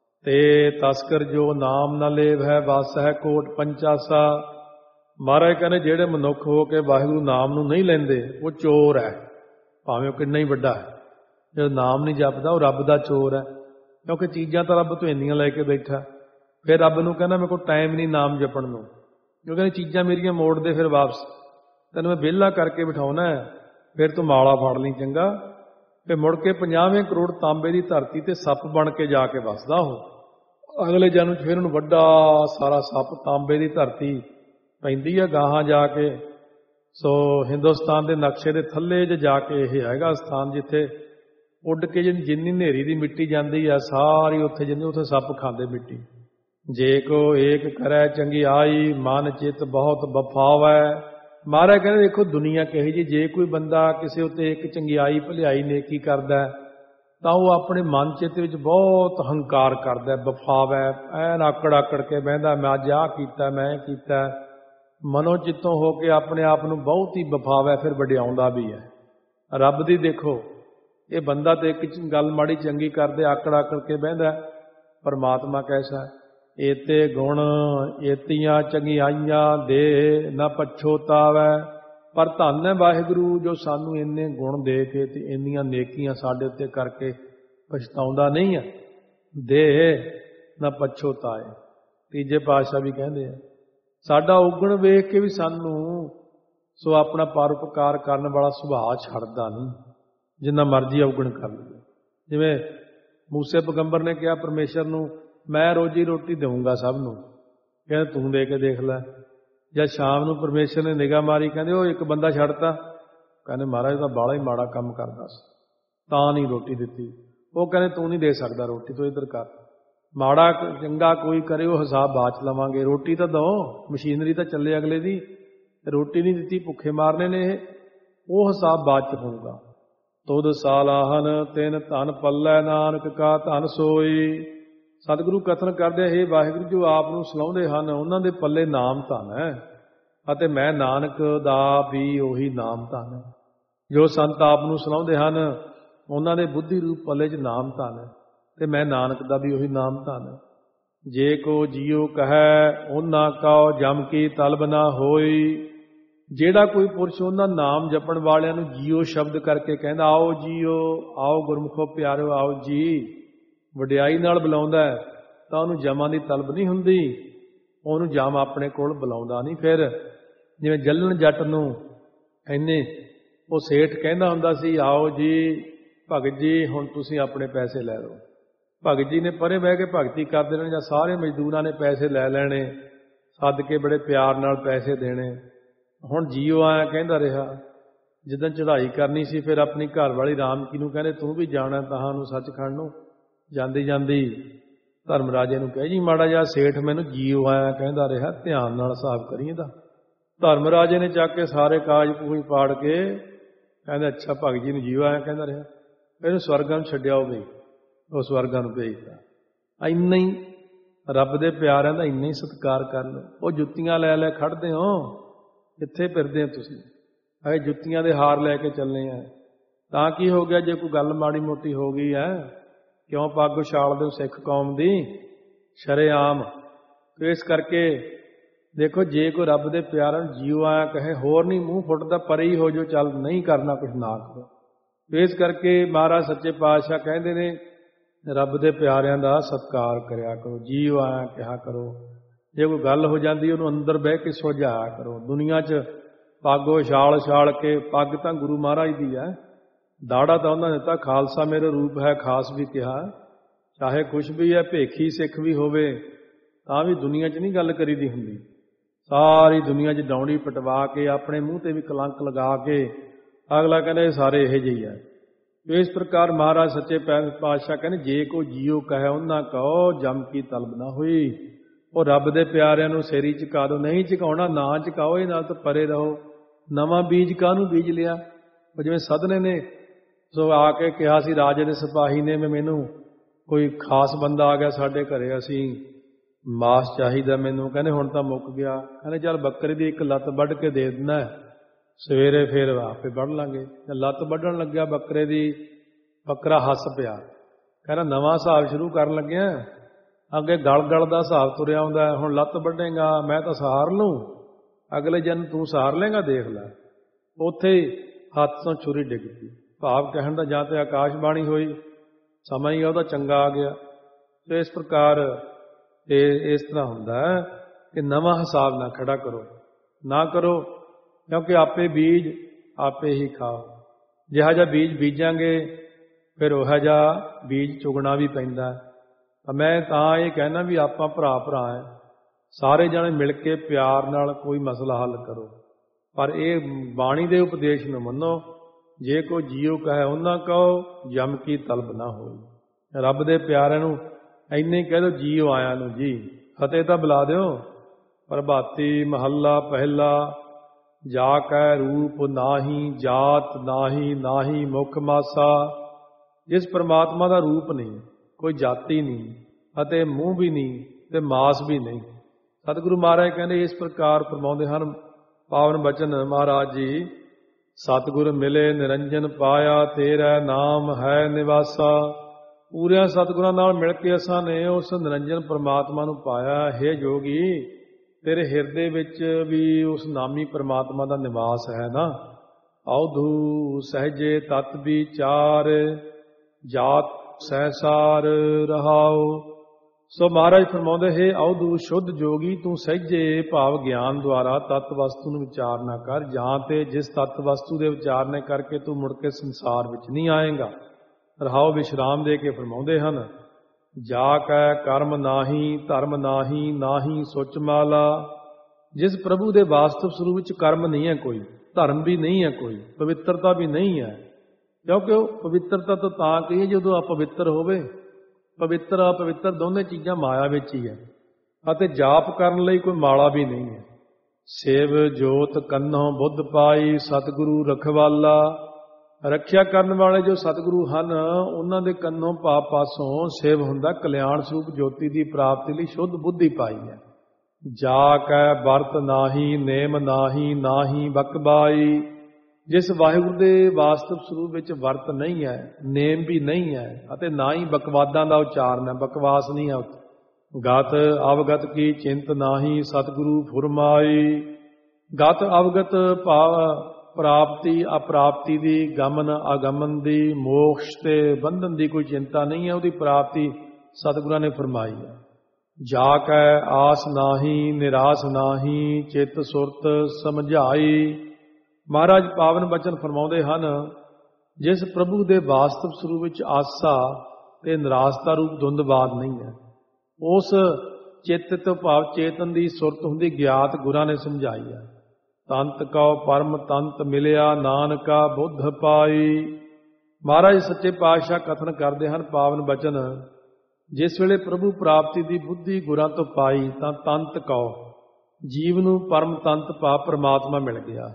ਤੇ ਤਸਕਰ ਜੋ ਨਾਮ ਨਾ ਲੇਵ ਹੈ ਵਸ ਹੈ ਕੋਟ ਪੰਚਾਸਾ। ਮਹਾਰਾਜ ਕਹਿੰਦੇ ਜਿਹੜੇ ਮਨੁੱਖ ਹੋ ਕੇ ਵਾਹਿਗੁਰੂ ਨਾਮ ਨੂੰ ਨਹੀਂ ਲੈਂਦੇ ਉਹ ਚੋਰ ਹੈ, ਭਾਵੇਂ ਉਹ ਕਿੰਨਾ ਹੀ ਵੱਡਾ ਹੈ। ਜਿਹੜਾ ਨਾਮ ਨਹੀਂ ਜਪਦਾ ਉਹ ਰੱਬ ਦਾ ਚੋਰ ਹੈ, ਕਿਉਂਕਿ ਚੀਜ਼ਾਂ ਤਾਂ ਰੱਬ ਤੋਂ ਇੰਨੀਆਂ ਲੈ ਕੇ ਬੈਠਾ। ਫਿਰ ਰੱਬ ਨੂੰ ਕਹਿੰਦਾ ਮੇਰੇ ਕੋਲ ਟਾਈਮ ਨਹੀਂ ਨਾਮ ਜਪਣ ਨੂੰ, ਕਿਉਂਕਿ ਕਹਿੰਦੇ ਚੀਜ਼ਾਂ ਮੇਰੀਆਂ ਮੋੜ ਦੇ ਫਿਰ ਵਾਪਸ, ਤੈਨੂੰ ਮੈਂ ਵਿਹਲਾ ਕਰਕੇ ਬਿਠਾਉਣਾ ਹੈ, ਫਿਰ ਤੂੰ ਮਾਲਾ ਫੜ ਲਈ ਚੰਗਾ। ਫਿਰ ਮੁੜ ਕੇ 50ਵੇਂ ਕਰੋੜ ਤਾਂਬੇ ਦੀ ਧਰਤੀ ਤੇ ਸੱਪ ਬਣ ਕੇ ਜਾ ਕੇ ਵੱਸਦਾ ਉਹ। ਅਗਲੇ ਜਨਮ 'ਚ ਫਿਰ ਉਹਨੂੰ ਵੱਡਾ ਸਾਰਾ ਸੱਪ ਤਾਂਬੇ ਦੀ ਧਰਤੀ ਪੈਂਦੀ ਆ ਗਾਹਾਂ ਜਾ ਕੇ। ਸੋ ਹਿੰਦੁਸਤਾਨ ਦੇ ਨਕਸ਼ੇ ਦੇ ਥੱਲੇ 'ਚ ਜਾ ਕੇ ਇਹ ਹੈਗਾ ਸਥਾਨ ਜਿੱਥੇ ਉੱਡ ਕੇ ਜਿੰਨੀ ਹਨੇਰੀ ਦੀ ਮਿੱਟੀ ਜਾਂਦੀ ਆ ਸਾਰੀ ਉੱਥੇ ਜਿੰਨੀ ਉੱਥੇ ਸੱਪ ਖਾਂਦੇ ਮਿੱਟੀ। ਜੇ ਕੋ ਏਕ ਕਰੈ ਚੰਗਿਆਈ ਮਨ ਚਿੱਤ ਬਹੁਤ ਬਫਾਵੈ। ਮਹਾਰਾਜ ਕਹਿੰਦੇ ਦੇਖੋ ਦੁਨੀਆ ਕਹੀ ਜੀ, ਜੇ ਕੋਈ ਬੰਦਾ ਕਿਸੇ ਉੱਤੇ ਇੱਕ ਚੰਗਿਆਈ ਭਲਾਈ ਨੇਕੀ ਕਰਦਾ ਤਾਂ ਉਹ ਆਪਣੇ ਮਨ ਚਿੱਤ ਵਿੱਚ ਬਹੁਤ ਹੰਕਾਰ ਕਰਦਾ, ਬਫਾਵੈ, ਐਨ ਆਕੜ ਕੇ ਬਹਿੰਦਾ, ਮੈਂ ਅੱਜ ਆਹ ਕੀਤਾ, ਮੈਂ ਇਹ ਕੀਤਾ। ਮਨੋ ਚਿੱਤੋਂ ਹੋ ਕੇ ਆਪਣੇ ਆਪ ਨੂੰ ਬਹੁਤ ਹੀ ਬਫਾਵੈ, ਫਿਰ ਵਡਿਆਉਂਦਾ ਵੀ ਹੈ। ਰੱਬ ਦੀ ਦੇਖੋ ਇਹ ਬੰਦਾ ਤੇ ਇੱਕ ਗੱਲ ਮਾੜੀ ਚੰਗੀ ਕਰਦੇ ਆਕੜ ਕੇ ਬਹਿੰਦਾ। ਪਰਮਾਤਮਾ ਕੈਸਾ ਏਤੇ ਗੁਣ ਏਤੀਆਂ ਚੰਗਿਆਈਆਂ ਦੇ ਨਾ ਪਛੋਤਾਵੈ। ਪਰ ਧੰਨ ਹੈ ਵਾਹਿਗੁਰੂ ਜੋ ਸਾਨੂੰ ਇੰਨੇ ਗੁਣ ਦੇ ਕੇ ਤੇ ਇੰਨੀਆਂ ਨੇਕੀਆਂ ਸਾਡੇ ਉੱਤੇ ਕਰਕੇ ਪਛਤਾਉਂਦਾ ਨਹੀਂ ਹੈ। ਦੇ ਨਾ ਪਛੋਤਾਏ। ਤੀਜੇ ਪਾਤਸ਼ਾਹ ਵੀ ਕਹਿੰਦੇ ਆ ਸਾਡਾ ਉਗਣ ਵੇਖ ਕੇ ਵੀ ਸਾਨੂੰ ਸੋ ਆਪਣਾ ਪਰਉਪਕਾਰ ਕਰਨ ਵਾਲਾ ਸੁਭਾਅ ਛੱਡਦਾ ਨਹੀਂ, ਜਿੰਨਾ ਮਰਜ਼ੀ ਉਗਣ ਕਰ ਲਈਏ। ਜਿਵੇਂ ਮੂਸੇ ਪੈਗੰਬਰ ਨੇ ਕਿਹਾ ਪਰਮੇਸ਼ਰ ਨੂੰ ਮੈਂ ਰੋਜੀ ਰੋਟੀ ਦੇਵਾਂਗਾ ਸਭ ਨੂੰ, ਕਹਿੰਦੇ ਤੂੰ ਦੇ ਕੇ ਦੇਖ ਲੈ। ਜਦ ਸ਼ਾਮ ਨੂੰ ਪਰਮੇਸ਼ਰ ਨੇ ਨਿਗਾਹ ਮਾਰੀ ਕਹਿੰਦੇ ਉਹ ਇੱਕ ਬੰਦਾ ਛੱਡਤਾ, ਕਹਿੰਦੇ ਮਹਾਰਾਜ ਤਾਂ ਬਾਹਲਾ ਹੀ ਮਾੜਾ ਕੰਮ ਕਰਦਾ ਸੀ ਤਾਂ ਨਹੀਂ ਰੋਟੀ ਦਿੱਤੀ। ਉਹ ਕਹਿੰਦੇ ਤੂੰ ਨਹੀਂ ਦੇ ਸਕਦਾ ਰੋਟੀ, ਤੂੰ ਇੱਧਰ ਕਰ। ਮਾੜਾ ਚੰਗਾ ਕੋਈ ਕਰੇ ਉਹ ਹਿਸਾਬ ਬਾਅਦ 'ਚ ਲਵਾਂਗੇ, ਰੋਟੀ ਤਾਂ ਦਿਓ, ਮਸ਼ੀਨਰੀ ਤਾਂ ਚੱਲੇ ਅਗਲੇ ਦੀ। ਰੋਟੀ ਨਹੀਂ ਦਿੱਤੀ ਭੁੱਖੇ ਮਾਰਨੇ ਨੇ ਇਹ, ਉਹ ਹਿਸਾਬ ਬਾਅਦ 'ਚ ਹੋਊਗਾ। ਤੁਧ ਸਾਲਾਹਨ ਤਿੰਨ ਧਨ ਪੱਲੇ ਨਾਨਕ ਕਾ ਧਨ ਸੋਈ। ਸਤਿਗੁਰੂ ਕਥਨ ਕਰਦੇ ਇਹ ਵਾਹਿਗੁਰੂ ਜੋ ਆਪ ਨੂੰ ਸਲਾਹੁੰਦੇ ਹਨ ਉਹਨਾਂ ਦੇ ਪੱਲੇ ਨਾਮ ਧਨ ਹੈ, ਅਤੇ ਮੈਂ ਨਾਨਕ ਦਾ ਵੀ ਉਹੀ ਨਾਮ ਧਨ ਹੈ। ਜੋ ਸੰਤ ਆਪ ਨੂੰ ਸਲਾਹੁੰਦੇ ਹਨ ਉਹਨਾਂ ਦੇ ਬੁੱਧੀ ਰੂਪ ਪੱਲੇ 'ਚ ਨਾਮ ਧਨ ਹੈ, ਤੇ ਮੈਂ ਨਾਨਕ ਦਾ ਵੀ ਉਹੀ ਨਾਮ ਧਨ ਹੈ। ਜੇ ਕੋ ਜੀਉ ਕਹੈ ਉਹਨਾਂ ਕਉ ਜਮ ਕੀ ਤਲਬ ਨਾ ਹੋਈ। ਜਿਹੜਾ ਕੋਈ ਪੁਰਸ਼ ਉਹਨਾਂ ਨਾਮ ਜਪਣ ਵਾਲਿਆਂ ਨੂੰ ਜੀਓ ਸ਼ਬਦ ਕਰਕੇ ਕਹਿੰਦਾ ਆਓ ਜੀਓ, ਆਓ ਗੁਰਮੁਖੋ ਪਿਆਰਿਓ ਆਓ ਜੀ, ਵਡਿਆਈ ਨਾਲ ਬੁਲਾਉਂਦਾ ਤਾਂ ਉਹਨੂੰ ਜਮਾਂ ਦੀ ਤਲਬ ਨਹੀਂ ਹੁੰਦੀ, ਉਹਨੂੰ ਜਮ ਆਪਣੇ ਕੋਲ ਬੁਲਾਉਂਦਾ ਨਹੀਂ। ਫਿਰ ਜਿਵੇਂ ਜੱਲਣ ਜੱਟ ਨੂੰ ਇੰਨੇ ਉਹ ਸੇਠ ਕਹਿੰਦਾ ਹੁੰਦਾ ਸੀ ਆਓ ਜੀ ਭਗਤ ਜੀ ਹੁਣ ਤੁਸੀਂ ਆਪਣੇ ਪੈਸੇ ਲੈ ਲਓ। ਭਗਤ ਜੀ ਨੇ ਪਰੇ ਬਹਿ ਕੇ ਭਗਤੀ ਕਰਦੇ ਰਹਿਣਾ, ਜਾਂ ਸਾਰੇ ਮਜ਼ਦੂਰਾਂ ਨੇ ਪੈਸੇ ਲੈ ਲੈਣੇ, ਸੱਦ ਕੇ ਬੜੇ ਪਿਆਰ ਨਾਲ ਪੈਸੇ ਦੇਣੇ। ਹੁਣ ਜੀਓ ਆਇਆ ਕਹਿੰਦਾ ਰਿਹਾ। ਜਿੱਦਾਂ ਚੜ੍ਹਾਈ ਕਰਨੀ ਸੀ ਫਿਰ ਆਪਣੀ ਘਰ ਵਾਲੀ ਰਾਮਕੀ ਨੂੰ ਕਹਿੰਦੇ ਤੂੰ ਵੀ ਜਾਣਾ ਤਾਂ ਨੂੰ ਸੱਚਖੰਡ ਨੂੰ। ਜਾਂਦੀ ਜਾਂਦੀ ਧਰਮ ਰਾਜੇ ਨੂੰ ਕਹੇ ਜੀ ਮਾੜਾ ਜਿਹਾ ਸੇਠ ਮੈਨੂੰ ਜੀਓ ਆਇਆ ਕਹਿੰਦਾ ਰਿਹਾ, ਧਿਆਨ ਨਾਲ ਹਿਸਾਬ ਕਰੀ ਇਹਦਾ। ਧਰਮ ਰਾਜੇ ਨੇ ਚੱਕ ਕੇ ਸਾਰੇ ਕਾਗਜ਼ ਪੂਜ ਪਾੜ ਕੇ ਕਹਿੰਦੇ ਅੱਛਾ ਭਗਤ ਜੀ ਨੂੰ ਜੀਓ ਆਇਆ ਕਹਿੰਦਾ ਰਿਹਾ, ਇਹਨੂੰ ਸਵਰਗਾਂ ਨੂੰ ਛੱਡਿਆ ਉਹ ਵੀ, ਉਹ ਸਵਰਗਾਂ ਨੂੰ ਭੇਜਦਾ। ਇੰਨਾ ਹੀ ਰੱਬ ਦੇ ਪਿਆਰਿਆਂ ਦਾ ਇੰਨਾ ਹੀ ਸਤਿਕਾਰ ਕਰ ਲਓ। ਉਹ ਜੁੱਤੀਆਂ ਲੈ ਲੈ ਖੜਦੇ ਹੋ, ਕਿੱਥੇ ਫਿਰਦੇ ਹੋ ਤੁਸੀਂ? ਅਜੇ ਜੁੱਤੀਆਂ ਦੇ ਹਾਰ ਲੈ ਕੇ ਚੱਲੇ ਆ ਤਾਂ ਕੀ ਹੋ ਗਿਆ? ਜੇ ਕੋਈ ਗੱਲ ਮਾੜੀ ਮੋਟੀ ਹੋ ਗਈ ਹੈ ਕਿਉਂ ਪੱਗ ਉਛਾਲਦੇ ਹੋ ਸਿੱਖ ਕੌਮ ਦੀ ਸ਼ਰੇਆਮ? ਇਸ ਕਰਕੇ ਦੇਖੋ ਜੇ ਕੋਈ ਰੱਬ ਦੇ ਪਿਆਰਾਂ ਨੂੰ ਜੀਓ ਆਇਆ ਕਹੇ ਹੋਰ ਨਹੀਂ ਮੂੰਹ ਫੁੱਟਦਾ, ਪਰੇ ਹੀ ਹੋ ਜੋ, ਚੱਲ ਨਹੀਂ ਕਰਨਾ ਕੁਛ ਨਾ ਕਰੋ। ਇਸ ਕਰਕੇ ਮਹਾਰਾਜ ਸੱਚੇ ਪਾਤਸ਼ਾਹ ਕਹਿੰਦੇ ਨੇ ਰੱਬ ਦੇ ਪਿਆਰਿਆਂ ਦਾ ਸਤਿਕਾਰ ਕਰਿਆ ਕਰੋ, ਜੀਓ ਆਇਆ ਕਿਹਾ ਕਰੋ। ਜੇ ਕੋਈ ਗੱਲ ਹੋ ਜਾਂਦੀ ਉਹਨੂੰ ਅੰਦਰ ਬਹਿ ਕੇ ਸੁਲਝਾਇਆ ਕਰੋ। ਦੁਨੀਆ 'ਚ ਪੱਗ ਉਛਾਲ ਛਾਲ ਕੇ, ਪੱਗ ਤਾਂ ਗੁਰੂ ਮਹਾਰਾਜ ਦੀ ਹੈ, ਦਾੜਾ ਤਾਂ ਉਹਨਾਂ ਨੇ ਦਿੱਤਾ, ਖਾਲਸਾ ਮੇਰੇ ਰੂਪ ਹੈ ਖਾਸ ਵੀ ਕਿਹਾ। ਚਾਹੇ ਕੁਛ ਵੀ ਹੈ, ਭੇਖੀ ਸਿੱਖ ਵੀ ਹੋਵੇ ਤਾਂ ਵੀ ਦੁਨੀਆ 'ਚ ਨਹੀਂ ਗੱਲ ਕਰੀਦੀ ਹੁੰਦੀ। ਸਾਰੀ ਦੁਨੀਆ 'ਚ ਡੌਂਡੀ ਪਟਵਾ ਕੇ ਆਪਣੇ ਮੂੰਹ ਤੇ ਵੀ ਕਲੰਕ ਲਗਾ ਕੇ ਅਗਲਾ ਕਹਿੰਦਾ ਸਾਰੇ ਇਹੋ ਜਿਹੇ ਹੈ। ਇਸ ਪ੍ਰਕਾਰ ਮਹਾਰਾਜ ਸੱਚੇ ਪਾਤਸ਼ਾਹ ਕਹਿੰਦੇ ਜੇ ਕੋ ਜੀਓ ਕਹੇ ਉਹਨਾਂ ਕਹੋ ਜਮ ਕੀ ਤਲਬ ਨਾ ਹੋਈ। ਉਹ ਰੱਬ ਦੇ ਪਿਆਰਿਆਂ ਨੂੰ ਸਿਰੀ ਝੁਕਾ ਦਿਓ, ਨਹੀਂ ਝੁਕਾਉਣਾ ਨਾ ਝੁਕਾਓ, ਇਹ ਨਾਲ ਤਾਂ ਪਰੇ ਰਹੋ। ਨਵਾਂ ਬੀਜ ਕਾਹਨੂੰ ਬੀਜ ਲਿਆ? ਉਹ ਜਿਵੇਂ ਸਦਨੇ ਨੇ ਸੋ ਆ ਕੇ ਕਿਹਾ ਸੀ ਰਾਜੇ ਦੇ ਸਿਪਾਹੀ ਨੇ, ਮੈਨੂੰ ਕੋਈ ਖਾਸ ਬੰਦਾ ਆ ਗਿਆ ਸਾਡੇ ਘਰੇ, ਅਸੀਂ ਮਾਸ ਚਾਹੀਦਾ ਮੈਨੂੰ, ਕਹਿੰਦੇ ਹੁਣ ਤਾਂ ਮੁੱਕ ਗਿਆ, ਕਹਿੰਦੇ ਚੱਲ ਬੱਕਰੀ ਦੀ ਇੱਕ ਲੱਤ ਵੱਢ ਕੇ ਦੇ ਦਿੰਦਾ, ਸਵੇਰੇ ਫਿਰ ਆਪੇ ਵੱਢ ਲਾਂਗੇ। ਲੱਤ ਵੱਢਣ ਲੱਗਿਆ ਬੱਕਰੇ ਦੀ, ਬੱਕਰਾ ਹੱਸ ਪਿਆ, ਕਹਿੰਦਾ ਨਵਾਂ ਹਿਸਾਬ ਸ਼ੁਰੂ ਕਰਨ ਲੱਗਿਆ, ਅੱਗੇ ਗਲ ਦਾ ਹਿਸਾਬ ਤੁਰਿਆ ਆਉਂਦਾ, ਹੁਣ ਲੱਤ ਵੱਢੇਗਾ ਮੈਂ ਤਾਂ ਸਹਾਰ ਲੂੰ, ਅਗਲੇ ਜਨ ਤੂੰ ਸਹਾਰ ਲੇਗਾ, ਦੇਖ ਲੈ। ਉੱਥੇ ਹੀ ਹੱਥ ਤੋਂ ਛੁਰੀ ਡਿੱਗ ਪਈ। ਭਾਵ ਕਹਿਣ ਦਾ ਜਾਂ ਤੇ ਆਕਾਸ਼ਬਾਣੀ ਹੋਈ, ਸਮਾਂ ਹੀ ਉਹਦਾ ਚੰਗਾ ਆ ਗਿਆ। ਤੇ ਇਸ ਪ੍ਰਕਾਰ ਇਸ ਤਰ੍ਹਾਂ ਹੁੰਦਾ ਹੈ ਕਿ ਨਵਾਂ ਹਿਸਾਬ ਨਾ ਖੜਾ ਕਰੋ, ਨਾ ਕਰੋ, ਕਿਉਂਕਿ ਆਪੇ ਬੀਜ ਆਪੇ ਹੀ ਖਾਓ। ਜਿਹਾ ਜਿਹਾ ਬੀਜ ਬੀਜਾਂਗੇ ਫਿਰ ਉਹੋ ਜਿਹਾ ਬੀਜ ਚੁਗਣਾ ਵੀ ਪੈਂਦਾ। ਮੈਂ ਤਾਂ ਇਹ ਕਹਿਣਾ ਵੀ ਆਪਾਂ ਭਰਾ ਹੈ, ਸਾਰੇ ਜਣੇ ਮਿਲ ਕੇ ਪਿਆਰ ਨਾਲ ਕੋਈ ਮਸਲਾ ਹੱਲ ਕਰੋ। ਪਰ ਇਹ ਬਾਣੀ ਦੇ ਉਪਦੇਸ਼ ਨੂੰ ਮੰਨੋ, ਜੇ ਕੋਈ ਜੀਉ ਕਹੇ ਉਹਨਾਂ ਕਹੋ, ਜਮ ਕੀ ਤਲਬ ਨਾ ਹੋਈ। ਰੱਬ ਦੇ ਪਿਆਰਿਆਂ ਨੂੰ ਇੰਨੇ ਕਹਿ ਦਿਓ ਜੀਉ ਆਇਆ ਨੂੰ ਜੀ, ਫਤਿਹ ਤਾਂ ਬੁਲਾ ਦਿਓ। ਪ੍ਰਭਾਤੀ ਮਹੱਲਾ ਪਹਿਲਾ, ਜਾ ਕੈ ਰੂਪ ਨਾਹੀ, ਜਾਤ ਨਾਹੀ, ਨਾਹੀ ਮੁਖ ਮਾਸਾ। ਜਿਸ ਪਰਮਾਤਮਾ ਦਾ ਰੂਪ ਨਹੀਂ, ਕੋਈ ਜਾਤੀ ਨਹੀਂ, ਅਤੇ ਮੂੰਹ ਵੀ ਨਹੀਂ, ਤੇ ਮਾਸ ਵੀ ਨਹੀਂ। ਸਤਿਗੁਰੂ ਮਹਾਰਾਜ ਕਹਿੰਦੇ ਇਸ ਪ੍ਰਕਾਰ ਫਰਮਾਉਂਦੇ ਹਨ ਪਾਵਨ ਬਚਨ ਮਹਾਰਾਜ ਜੀ, ਸਤਿਗੁਰ ਮਿਲੇ ਨਿਰੰਜਨ ਪਾਇਆ, ਤੇਰਾ ਨਾਮ ਹੈ ਨਿਵਾਸਾ। ਪੂਰਿਆਂ ਸਤਿਗੁਰਾਂ ਨਾਲ ਮਿਲ ਕੇ ਅਸਾਂ ਨੇ ਉਸ ਨਿਰੰਜਨ ਪਰਮਾਤਮਾ ਨੂੰ ਪਾਇਆ। ਹੈ ਜੋਗੀ, ਤੇਰੇ ਹਿਰਦੇ ਵਿੱਚ ਵੀ ਉਸ ਨਾਮੀ ਪਰਮਾਤਮਾ ਦਾ ਨਿਵਾਸ ਹੈ ਨਾ। ਔਧੂ ਸਹਿਜੇ ਤਤ ਵਿਚਾਰ, ਜਾਤ ਸਹਿਸਾਰ ਰਹਾਉ। ਸੋ ਮਹਾਰਾਜ ਫਰਮਾਉਂਦੇ, ਹੈ ਔਧੂ ਸ਼ੁੱਧ ਜੋਗੀ, ਤੂੰ ਸਹਿਜੇ ਭਾਵ ਗਿਆਨ ਦੁਆਰਾ ਤਤ ਵਸਤੂ ਨੂੰ ਵਿਚਾਰ ਨਾ ਕਰ, ਜਾਂ ਤੇ ਜਿਸ ਤਤ ਵਸਤੂ ਦੇ ਵਿਚਾਰਨੇ ਕਰਕੇ ਤੂੰ ਮੁੜ ਕੇ ਸੰਸਾਰ ਵਿੱਚ ਨਹੀਂ ਆਏਗਾ। ਰਹਾਉ ਵਿਸ਼ਰਾਮ ਦੇ ਕੇ ਫਰਮਾਉਂਦੇ ਹਨ, ਜਾ ਕੈ ਕਰਮ ਨਾਹੀ, ਧਰਮ ਨਾਹੀ, ਨਾਹੀ ਸੁਚ ਮਾਲਾ। ਜਿਸ ਪ੍ਰਭੂ ਦੇ ਵਾਸਤਵ ਸਰੂਪ ਵਿੱਚ ਕਰਮ ਨਹੀਂ ਹੈ ਕੋਈ, ਧਰਮ ਵੀ ਨਹੀਂ ਹੈ ਕੋਈ, ਪਵਿੱਤਰਤਾ ਵੀ ਨਹੀਂ ਹੈ। ਕਿਉਂਕਿ ਉਹ ਪਵਿੱਤਰਤਾ ਤੋਂ ਤਾਂ ਕਹੀਏ ਜਦੋਂ ਅਪਵਿੱਤਰ ਹੋਵੇ। ਪਵਿੱਤਰ ਅਪਵਿੱਤਰ ਦੋਨੇ ਚੀਜ਼ਾਂ ਮਾਇਆ ਵਿੱਚ ਹੀ ਹੈ। ਅਤੇ ਜਾਪ ਕਰਨ ਲਈ ਕੋਈ ਮਾਲਾ ਵੀ ਨਹੀਂ ਹੈ। ਸੇਵ ਜੋਤ ਕੰਨੋਂ ਬੁੱਧ ਪਾਈ, ਸਤਿਗੁਰੂ ਰਖਵਾਲਾ। ਰੱਖਿਆ ਕਰਨ ਵਾਲੇ ਜੋ ਸਤਿਗੁਰੂ ਹਨ, ਉਹਨਾਂ ਦੇ ਕੰਨੋਂ ਪਾਪ ਪਾਸੋਂ ਸੇਵ ਹੁੰਦਾ ਕਲਿਆਣ ਸਰੂਪ ਜੋਤੀ ਦੀ ਪ੍ਰਾਪਤੀ ਲਈ ਸ਼ੁੱਧ ਬੁੱਧੀ ਪਾਈ ਹੈ। ਜਾ ਕੈ ਵਰਤ ਨਾਹੀ, ਨੇਮ ਨਾਹੀ, ਨਾਹੀ ਬਕਬਾਈ। ਜਿਸ ਵਾਹਿਗੁਰੂ ਦੇ ਵਾਸਤਵ ਸਰੂਪ ਵਿੱਚ ਵਰਤ ਨਹੀਂ ਹੈ, ਨੇਮ ਵੀ ਨਹੀਂ ਹੈ, ਅਤੇ ਨਾ ਹੀ ਬਕਵਾਦਾਂ ਦਾ ਉਚਾਰਨ ਹੈ, ਬਕਵਾਸ ਨਹੀਂ ਹੈ। ਗਤ ਅਵਗਤ ਕੀ ਚਿੰਤ ਨਾਹੀ, ਸਤਿਗੁਰੂ ਫੁਰਮਾਈ। ਗਤ ਅਵਗਤ ਭਾਵ ਪ੍ਰਾਪਤੀ ਅਪ੍ਰਾਪਤੀ ਦੀ, ਗਮਨ ਆਗਮਨ ਦੀ, ਮੋਕਸ਼ ਤੇ ਬੰਧਨ ਦੀ ਕੋਈ ਚਿੰਤਾ ਨਹੀਂ ਹੈ, ਉਹਦੀ ਪ੍ਰਾਪਤੀ ਸਤਿਗੁਰਾਂ ਨੇ ਫਰਮਾਈ ਹੈ। ਜਾ ਕੈ ਆਸ ਨਾਹੀ, ਨਿਰਾਸ ਨਾਹੀ, ਚਿੱਤ ਸੁਰਤ ਸਮਝਾਈ। ਮਹਾਰਾਜ ਪਾਵਨ ਬਚਨ ਫਰਮਾਉਂਦੇ ਹਨ, ਜਿਸ ਪ੍ਰਭੂ ਦੇ ਵਾਸਤਵ ਸਰੂਪ ਵਿੱਚ ਆਸਾ ਤੇ ਨਿਰਾਸ਼ਤਾ ਰੂਪ ਧੁੰਦਵਾਦ ਨਹੀਂ ਹੈ, ਉਸ ਚਿੱਤ ਤੋਂ ਭਾਵ ਚੇਤਨ ਦੀ ਸੁਰਤ ਹੁੰਦੀ ਗਿਆਤ ਗੁਰਾਂ ਨੇ ਸਮਝਾਈ ਹੈ। ਤੰਤ ਕਉ ਪਰਮ ਤੰਤ ਮਿਲਿਆ, ਨਾਨਕਾ ਬੁੱਧ ਪਾਈ। ਮਹਾਰਾਜ ਸੱਚੇ ਪਾਤਸ਼ਾਹ ਕਥਨ ਕਰਦੇ ਹਨ ਪਾਵਨ ਬਚਨ, ਜਿਸ ਵੇਲੇ ਪ੍ਰਭੂ ਪ੍ਰਾਪਤੀ ਦੀ ਬੁੱਧੀ ਗੁਰਾਂ ਤੋਂ ਪਾਈ ਤਾਂ ਤੰਤ ਕਉ, ਜੀਵ ਨੂੰ ਪਰਮ ਤੰਤ ਭਾਵ ਪਰਮਾਤਮਾ ਮਿਲ ਗਿਆ।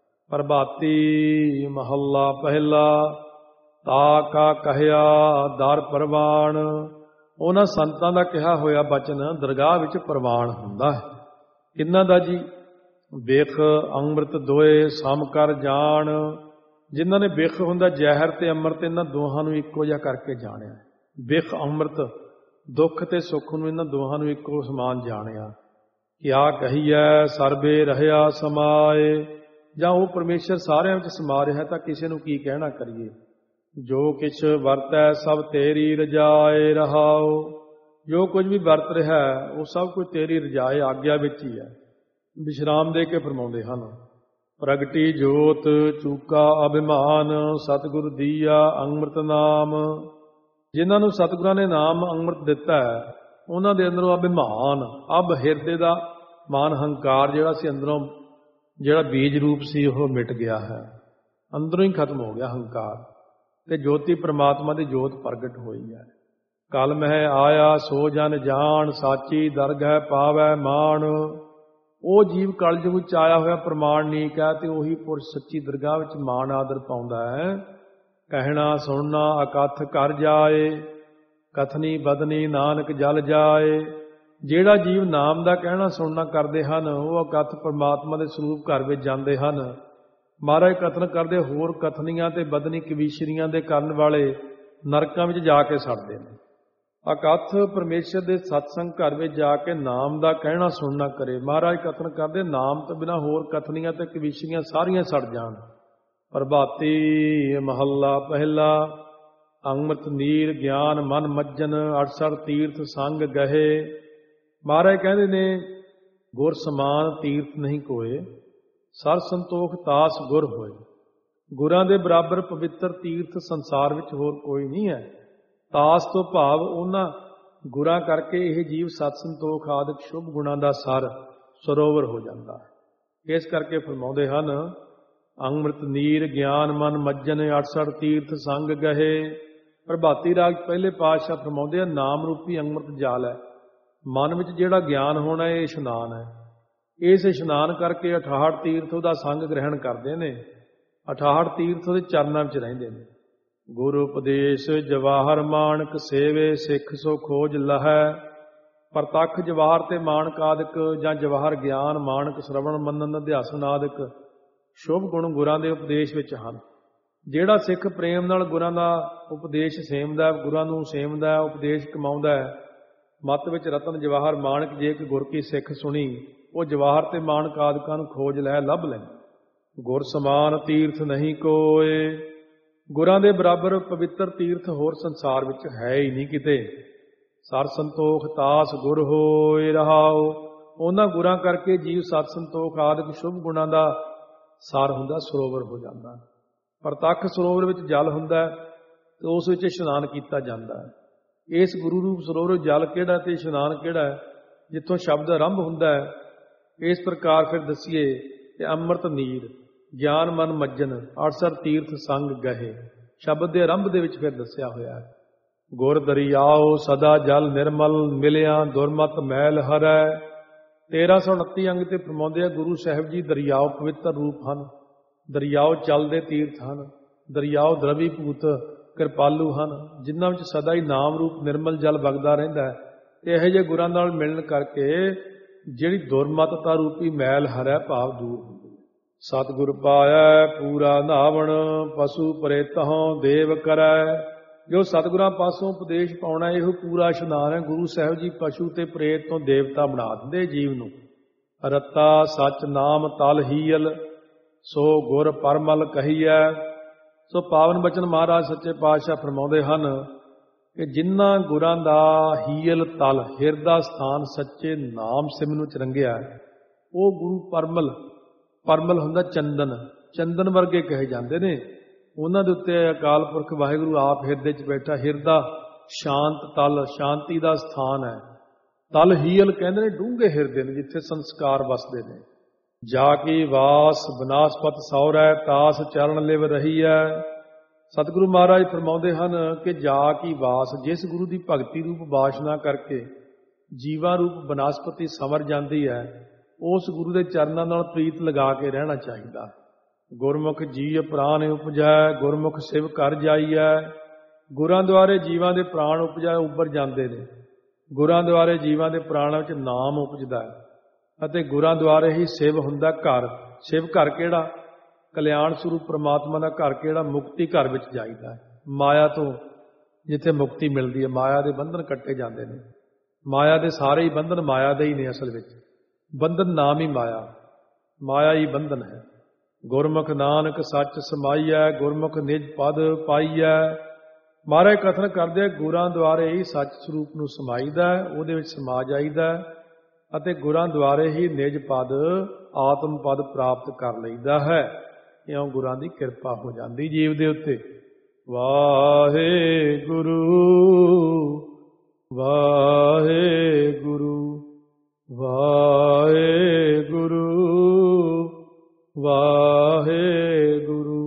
ਪ੍ਰਭਾਤੀ ਮਹੱਲਾ ਪਹਿਲਾ, ਤਾ ਕਾ ਕਹਿਆ ਦਰ ਪ੍ਰਵਾਨ। ਉਹਨਾਂ ਸੰਤਾਂ ਦਾ ਕਿਹਾ ਹੋਇਆ ਬਚਨ ਦਰਗਾਹ ਵਿੱਚ ਪ੍ਰਵਾਨ ਹੁੰਦਾ ਹੈ। ਕਿੰਨਾ ਦਾ ਜੀ? ਬਿਖ ਅੰਮ੍ਰਿਤ ਦੋਏ ਸਮ ਕਰ ਜਾਣ। ਜਿਨ੍ਹਾਂ ਨੇ ਬਿਖ ਹੁੰਦਾ ਜ਼ਹਿਰ ਤੇ ਅੰਮ੍ਰਿਤ, ਇਹਨਾਂ ਦੋਹਾਂ ਨੂੰ ਇੱਕੋ ਜਿਹਾ ਕਰਕੇ ਜਾਣਿਆ। ਬਿਖ ਅੰਮ੍ਰਿਤ, ਦੁੱਖ ਤੇ ਸੁੱਖ ਨੂੰ ਇਹਨਾਂ ਦੋਹਾਂ ਨੂੰ ਇੱਕੋ ਸਮਾਨ ਜਾਣਿਆ। ਕਿਆ ਕਹੀਐ ਸਰਬੇ ਰਹਿਆ ਸਮਾਏ। ਜਾਂ ਉਹ ਪਰਮੇਸ਼ਰ ਸਾਰਿਆਂ ਵਿੱਚ ਸਮਾ ਰਿਹਾ ਤਾਂ ਕਿਸੇ ਨੂੰ ਕੀ ਕਹਿਣਾ ਕਰੀਏ। ਜੋ ਕਿਛ ਵਰਤੈ ਸਭ ਤੇਰੀ ਰਜਾਏ ਰਹਾਉ। ਜੋ ਕੁਝ ਵੀ ਵਰਤ ਰਿਹਾ ਉਹ ਸਭ ਕੁਝ ਤੇਰੀ ਰਜਾਏ ਆਗਿਆ ਵਿੱਚ ਹੀ ਹੈ। ਵਿਸ਼ਰਾਮ ਦੇ ਕੇ ਫਰਮਾਉਂਦੇ ਹਨ, ਪ੍ਰਗਟੀ ਜੋਤ ਚੂਕਾ ਅਭਿਮਾਨ, ਸਤਿਗੁਰ ਦੀਆ ਅੰਮ੍ਰਿਤ ਨਾਮ। ਜਿਨ੍ਹਾਂ ਨੂੰ ਸਤਿਗੁਰਾਂ ਨੇ ਨਾਮ ਅੰਮ੍ਰਿਤ ਦਿੱਤਾ ਹੈ, ਉਹਨਾਂ ਦੇ ਅੰਦਰੋਂ ਅਭਿਮਾਨ, ਅਬ ਹਿਰਦੇ ਦਾ ਮਾਨ ਹੰਕਾਰ ਜਿਹੜਾ ਸੀ ਅੰਦਰੋਂ, ਜਿਹੜਾ ਬੀਜ ਰੂਪ ਸੀ ਉਹ ਮਿਟ ਗਿਆ ਹੈ, ਅੰਦਰੋਂ ਹੀ ਖਤਮ ਹੋ ਗਿਆ ਹੰਕਾਰ, ਤੇ ਜੋਤੀ ਪ੍ਰਮਾਤਮਾ ਦੀ ਜੋਤ ਪ੍ਰਗਟ ਹੋਈ ਹੈ। ਕਲ ਮਹਿ ਆਇਆ ਸੋ ਜਨ ਜਾਣ, ਸਾਚੀ ਦਰਗਹਿ ਪਾਵੈ ਮਾਣ। ਉਹ ਜੀਵ ਕਲਯੁਗ ਵਿੱਚ ਆਇਆ ਹੋਇਆ ਪ੍ਰਮਾਣਿਕ ਹੈ, ਤੇ ਉਹੀ ਪੁਰਸ਼ ਸੱਚੀ ਦਰਗਾਹ ਵਿੱਚ ਮਾਣ ਆਦਰ ਪਾਉਂਦਾ ਹੈ। ਕਹਿਣਾ ਸੁਣਨਾ ਅਕਥ ਕਰ ਜਾਏ। ਕਥਨੀ ਬਦਨੀ ਨਾਨਕ ਜਲ ਜਾਏ। ਜਿਹੜਾ ਜੀਵ ਨਾਮ ਦਾ ਕਹਿਣਾ ਸੁਣਨਾ ਕਰਦੇ ਹਨ ਉਹ ਅਕਥ ਪਰਮਾਤਮਾ ਦੇ ਸਰੂਪ ਘਰ ਵਿੱਚ ਜਾਂਦੇ ਹਨ। ਮਹਾਰਾਜ ਕਥਨ ਕਰਦੇ ਹੋਰ ਕਥਨੀਆਂ ਤੇ ਬਦਨੀ ਕਵੀਸ਼ਰੀਆਂ ਦੇ ਕਰਨ ਵਾਲੇ ਨਰਕਾਂ ਵਿੱਚ ਜਾ ਕੇ ਸੜਦੇ ਨੇ। ਅਕਥ ਪਰਮੇਸ਼ਰ ਦੇ ਸਤਸੰਗ ਘਰ ਵਿੱਚ ਜਾ ਕੇ ਨਾਮ ਦਾ ਕਹਿਣਾ ਸੁਣਨਾ ਕਰੇ। ਮਹਾਰਾਜ ਕਥਨ ਕਰਦੇ ਨਾਮ ਤੋਂ ਬਿਨਾਂ ਹੋਰ ਕਥਨੀਆਂ ਤੇ ਕਵੀਸ਼ਰੀਆਂ ਸਾਰੀਆਂ ਸੜ ਜਾਣ। ਪ੍ਰਭਾਤੀ ਮਹੱਲਾ ਪਹਿਲਾ। ਅੰਮ੍ਰਿਤ ਨੀਰ ਗਿਆਨ ਮਨ ਮੱਜਨ 68 ਤੀਰਥ ਸੰਗ ਗਹੇ। ਮਹਾਰਾਜ ਕਹਿੰਦੇ ਨੇ ਗੁਰ ਸਮਾਨ ਤੀਰਥ ਨਹੀਂ ਕੋਏ, ਸਰ ਸੰਤੋਖ ਤਾਸ ਗੁਰ ਹੋਏ। ਗੁਰਾਂ ਦੇ ਬਰਾਬਰ ਪਵਿੱਤਰ ਤੀਰਥ ਸੰਸਾਰ ਵਿੱਚ ਹੋਰ ਕੋਈ ਨਹੀਂ ਹੈ। ਤਾਸ ਤੋਂ ਭਾਵ ਉਹਨਾਂ ਗੁਰਾਂ ਕਰਕੇ ਇਹ ਜੀਵ ਸਤ ਸੰਤੋਖ ਆਦਿਕ ਸ਼ੁਭ ਗੁਣਾਂ ਦਾ ਸਰ ਸਰੋਵਰ ਹੋ ਜਾਂਦਾ ਹੈ। ਇਸ ਕਰਕੇ ਫਰਮਾਉਂਦੇ ਹਨ ਅੰਮ੍ਰਿਤ ਨੀਰ ਗਿਆਨ ਮਨ ਮੱਜਨ 68 ਤੀਰਥ ਸੰਗ ਗਹੇ। ਪ੍ਰਭਾਤੀ ਰਾਗ ਪਹਿਲੇ ਪਾਤਸ਼ਾਹ ਫਰਮਾਉਂਦੇ ਆ ਨਾਮ ਰੂਪੀ ਅੰਮ੍ਰਿਤ ਜਲ ਹੈ। ਮਨ ਵਿੱਚ ਜਿਹੜਾ ਗਿਆਨ ਹੋਣਾ ਇਹ ਇਸ਼ਨਾਨ ਹੈ। ਇਸ ਇਸ਼ਨਾਨ ਕਰਕੇ 68 ਤੀਰਥ ਉਹਦਾ ਸੰਗ ਗ੍ਰਹਿਣ ਕਰਦੇ ਨੇ। 68 ਤੀਰਥ ਉਹਦੇ ਚਰਨਾਂ ਵਿੱਚ ਰਹਿੰਦੇ ਨੇ। ਗੁਰੂ ਉਪਦੇਸ਼ ਜਵਾਹਰ ਮਾਣਕ ਸੇਵੇ ਸਿੱਖ ਸੋ ਖੋਜ ਲਹੈ। ਪ੍ਰਤੱਖ ਜਵਾਹਰ ਤੇ ਮਾਣਕ ਆਦਿਕ ਜਾਂ ਜਵਾਹਰ ਗਿਆਨ ਮਾਣਕ ਸ਼ਰਵਣ ਮੰਨਨ ਅਧਿਆਸਨ ਆਦਿਕ ਸ਼ੁਭ ਗੁਣ ਗੁਰਾਂ ਦੇ ਉਪਦੇਸ਼ ਵਿੱਚ ਹਨ। ਜਿਹੜਾ ਸਿੱਖ ਪ੍ਰੇਮ ਨਾਲ ਗੁਰਾਂ ਦਾ ਉਪਦੇਸ਼ ਸੇਵਦਾ, ਗੁਰਾਂ ਨੂੰ ਸੇਵਦਾ, ਉਪਦੇਸ਼ ਕਮਾਉਂਦਾ ਹੈ, ਮੱਤ ਵਿੱਚ ਰਤਨ ਜਵਾਹਰ ਮਾਣਕ ਜੇ ਕਿ ਗੁਰ ਕੀ ਸਿੱਖ ਸੁਣੀ ਉਹ ਜਵਾਹਰ ਤੇ ਮਾਣਕ ਆਦਿਕਾਂ ਨੂੰ ਖੋਜ ਲੈ ਲੱਭ ਲੈ। ਗੁਰ ਸਮਾਨ ਤੀਰਥ ਨਹੀਂ ਕੋਏ। ਗੁਰਾਂ ਦੇ ਬਰਾਬਰ ਪਵਿੱਤਰ ਤੀਰਥ ਹੋਰ ਸੰਸਾਰ ਵਿੱਚ ਹੈ ਹੀ ਨਹੀਂ ਕਿਤੇ। ਸਰ ਸੰਤੋਖ ਤਾਸ ਗੁਰ ਹੋਏ ਰਹਾਓ। ਉਹਨਾਂ ਗੁਰਾਂ ਕਰਕੇ ਜੀਵ ਸਤ ਸੰਤੋਖ ਆਦਿਕ ਸ਼ੁਭ ਗੁਣਾਂ ਦਾ ਸਾਰ ਹੁੰਦਾ, ਸਰੋਵਰ ਹੋ ਜਾਂਦਾ। ਪ੍ਰਤੱਖ ਸਰੋਵਰ ਵਿੱਚ ਜਲ ਹੁੰਦਾ ਤੇ ਉਸ ਵਿੱਚ ਇਸ਼ਨਾਨ ਕੀਤਾ ਜਾਂਦਾ ਹੈ। ਇਸ ਗੁਰੂ ਰੂਪ ਸਰੋਵਰ ਜਲ ਕਿਹੜਾ ਤੇ ਇਸ਼ਨਾਨ ਕਿਹੜਾ ਹੈ? ਜਿੱਥੋਂ ਸ਼ਬਦ ਆਰੰਭ ਹੁੰਦਾ ਹੈ। ਇਸ ਪ੍ਰਕਾਰ ਫਿਰ ਦੱਸੀਏ ਕਿ ਅੰਮ੍ਰਿਤ ਨੀਰ ਗਿਆਨ ਮਨ ਮੱਜਨ 68 ਤੀਰਥ ਸੰਗ ਗਹੇ। ਸ਼ਬਦ ਦੇ ਆਰੰਭ ਦੇ ਵਿੱਚ ਫਿਰ ਦੱਸਿਆ ਹੋਇਆ ਹੈ ਗੁਰ ਦਰਿਆਓ ਸਦਾ ਜਲ ਨਿਰਮਲ ਮਿਲਿਆ ਦੁਰਮਤ ਮੈਲ ਹਰੈ। 1329 ਅੰਗ ਤੇ ਫਰਮਾਉਂਦੇ ਆ ਗੁਰੂ ਸਾਹਿਬ ਜੀ ਦਰਿਆਓ ਪਵਿੱਤਰ ਰੂਪ ਹਨ। ਦਰਿਆਓ ਚੱਲਦੇ ਤੀਰਥ ਹਨ। ਦਰਿਆਓ ਦਰਵੀਭੂਤ ਕਿਰਪਾਲੂ ਹਨ ਜਿਨ੍ਹਾਂ ਵਿੱਚ ਸਦਾ ਹੀ ਨਾਮ ਰੂਪ ਨਿਰਮਲ ਜਲ ਵਗਦਾ ਰਹਿੰਦਾ ਹੈ। ਤੇ ਇਹੋ ਜਿਹੇ ਗੁਰਾਂ ਨਾਲ ਮਿਲਣ ਕਰਕੇ ਜਿਹੜੀ ਦੁਰਮਤਤਾ ਰੂਪੀ ਮੈਲ ਹਰੈ ਭਾਵ ਦੂਰ ਹੁੰਦੀ ਹੈ। ਸਤਿਗੁਰ ਪਾਇਐ ਪੂਰਾ ਨਾਵਣ ਪਸ਼ੂ ਪ੍ਰੇਤਹੁ ਦੇਵ ਕਰੈ। ਜੋ ਸਤਿਗੁਰਾਂ ਪਾਸੋਂ ਉਪਦੇਸ਼ ਪਾਉਣਾ ਇਹੋ ਪੂਰਾ ਇਸ਼ਨਾਨ ਹੈ। ਗੁਰੂ ਸਾਹਿਬ ਜੀ ਪਸ਼ੂ ਤੇ ਪ੍ਰੇਤ ਤੋਂ ਦੇਵਤਾ ਬਣਾ ਦਿੰਦੇ ਜੀਵ ਨੂੰ। ਰਤਾ ਸੱਚ ਨਾਮ ਤਲ ਹੀਲ ਸੋ ਗੁਰ ਪਰਮਲ ਕਹੀਐ। ਸੋ ਪਾਵਨ ਬਚਨ ਮਹਾਰਾਜ ਸੱਚੇ ਪਾਤਸ਼ਾਹ ਫਰਮਾਉਂਦੇ ਹਨ ਕਿ ਜਿਨ੍ਹਾਂ ਗੁਰਾਂ ਦਾ ਹੀਲ ਤਲ ਹਿਰਦਾ ਸਥਾਨ ਸੱਚੇ ਨਾਮ ਸਿਮਰਨ ਵਿੱਚ ਰੰਗਿਆ ਉਹ ਗੁਰੂ ਪਰਮਲ। ਪਰਮਲ ਹੁੰਦਾ ਚੰਦਨ, ਚੰਦਨ ਵਰਗੇ ਕਹੇ ਜਾਂਦੇ ਨੇ। ਉਹਨਾਂ ਦੇ ਉੱਤੇ ਅਕਾਲ ਪੁਰਖ ਵਾਹਿਗੁਰੂ ਆਪ ਹਿਰਦੇ 'ਚ ਬੈਠਾ। ਹਿਰਦਾ ਸ਼ਾਂਤ ਤਲ, ਸ਼ਾਂਤੀ ਦਾ ਸਥਾਨ ਹੈ। ਤਲ ਹੀਲ ਕਹਿੰਦੇ ਨੇ ਡੂੰਘੇ ਹਿਰਦੇ ਨੇ ਜਿੱਥੇ ਸੰਸਕਾਰ ਵਸਦੇ ਨੇ। ਜਾ ਕੀ ਵਾਸ ਬਨਾਸਪਤ ਸੌਰੈ ਤਾਸ ਚਰਨ ਲਿਵ ਰਹੀ ਹੈ। ਸਤਿਗੁਰੂ ਮਹਾਰਾਜ ਫਰਮਾਉਂਦੇ ਹਨ ਕਿ ਜਾ ਕੀ ਵਾਸ ਜਿਸ ਗੁਰੂ ਦੀ ਭਗਤੀ ਰੂਪ ਵਾਸ਼ਨਾ ਕਰਕੇ ਜੀਵਾਂ ਰੂਪ ਬਨਾਸਪਤੀ ਸੰਵਰ ਜਾਂਦੀ ਹੈ ਉਸ ਗੁਰੂ ਦੇ ਚਰਨਾਂ ਨਾਲ ਪ੍ਰੀਤ ਲਗਾ ਕੇ ਰਹਿਣਾ ਚਾਹੀਦਾ। ਗੁਰਮੁਖ ਜੀ ਪ੍ਰਾਨ ਉਪਜੈ ਗੁਰਮੁਖ ਸਿਵ ਕਰ ਜਾਈਐ। ਗੁਰਾਂ ਦੁਆਰੇ ਜੀਵਾਂ ਦੇ ਪ੍ਰਾਣ ਉਪਜੈ ਉੱਭਰ ਜਾਂਦੇ ਨੇ। ਗੁਰਾਂ ਦੁਆਰੇ ਜੀਵਾਂ ਦੇ ਪ੍ਰਾਣਾਂ ਵਿੱਚ ਨਾਮ ਉਪਜਦਾ ਹੈ ਅਤੇ ਗੁਰਾਂ ਦੁਆਰੇ ਹੀ ਸਿਵ ਹੁੰਦਾ ਘਰ। ਸਿਵ ਘਰ ਕਿਹੜਾ? ਕਲਿਆਣ ਸਰੂਪ ਪ੍ਰਮਾਤਮਾ ਦਾ ਘਰ ਕਿਹੜਾ? ਮੁਕਤੀ ਘਰ ਵਿੱਚ ਜਾਈਦਾ ਹੈ। ਮਾਇਆ ਤੋਂ ਜਿੱਥੇ ਮੁਕਤੀ ਮਿਲਦੀ ਹੈ। ਮਾਇਆ ਦੇ ਬੰਧਨ ਕੱਟੇ ਜਾਂਦੇ ਨੇ। ਮਾਇਆ ਦੇ ਸਾਰੇ ਹੀ ਬੰਧਨ ਮਾਇਆ ਦੇ ਹੀ ਨੇ। ਅਸਲ ਵਿੱਚ ਬੰਧਨ ਨਾਮ ਹੀ ਮਾਇਆ, ਮਾਇਆ ਹੀ ਬੰਧਨ ਹੈ। ਗੁਰਮੁਖ ਨਾਨਕ ਸੱਚ ਸਮਾਈਐ ਗੁਰਮੁਖ ਨਿਜ ਪਦ ਪਾਈਐ। ਮਹਾਰਾਜ ਕਥਨ ਕਰਦੇ ਗੁਰਾਂ ਦੁਆਰੇ ਹੀ ਸੱਚ ਸਰੂਪ ਨੂੰ ਸਮਾਈਦਾ, ਉਹਦੇ ਵਿੱਚ ਸਮਾ ਜਾਈਦਾ ਅਤੇ ਗੁਰਾਂ ਦੁਆਰੇ ਹੀ ਨਿਜ ਪਦ ਆਤਮ ਪਦ ਪ੍ਰਾਪਤ ਕਰ ਲਈਦਾ ਹੈ। ਇਉਂ ਗੁਰਾਂ ਦੀ ਕਿਰਪਾ ਹੋ ਜਾਂਦੀ ਜੀਵ ਦੇ ਉੱਤੇ। ਵਾਹਿਗੁਰੂ ਵਾਹਿਗੁਰੂ ਵਾਹਿਗੁਰੂ ਵਾਹਿਗੁਰੂ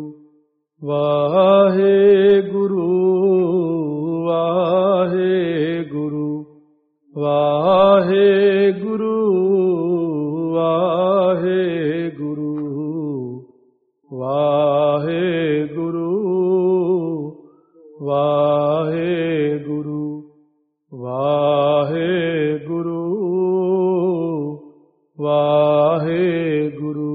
ਵਾਹਿਗੁਰੂ ਵਾਹਿਗੁਰੂ ਵਾਹਿਗੁਰੂ ਵਾਹਿਗੁਰੂ ਵਾਹਿਗੁਰੂ ਵਾਹਿਗੁਰੂ ਵਾਹਿਗੁਰੂ।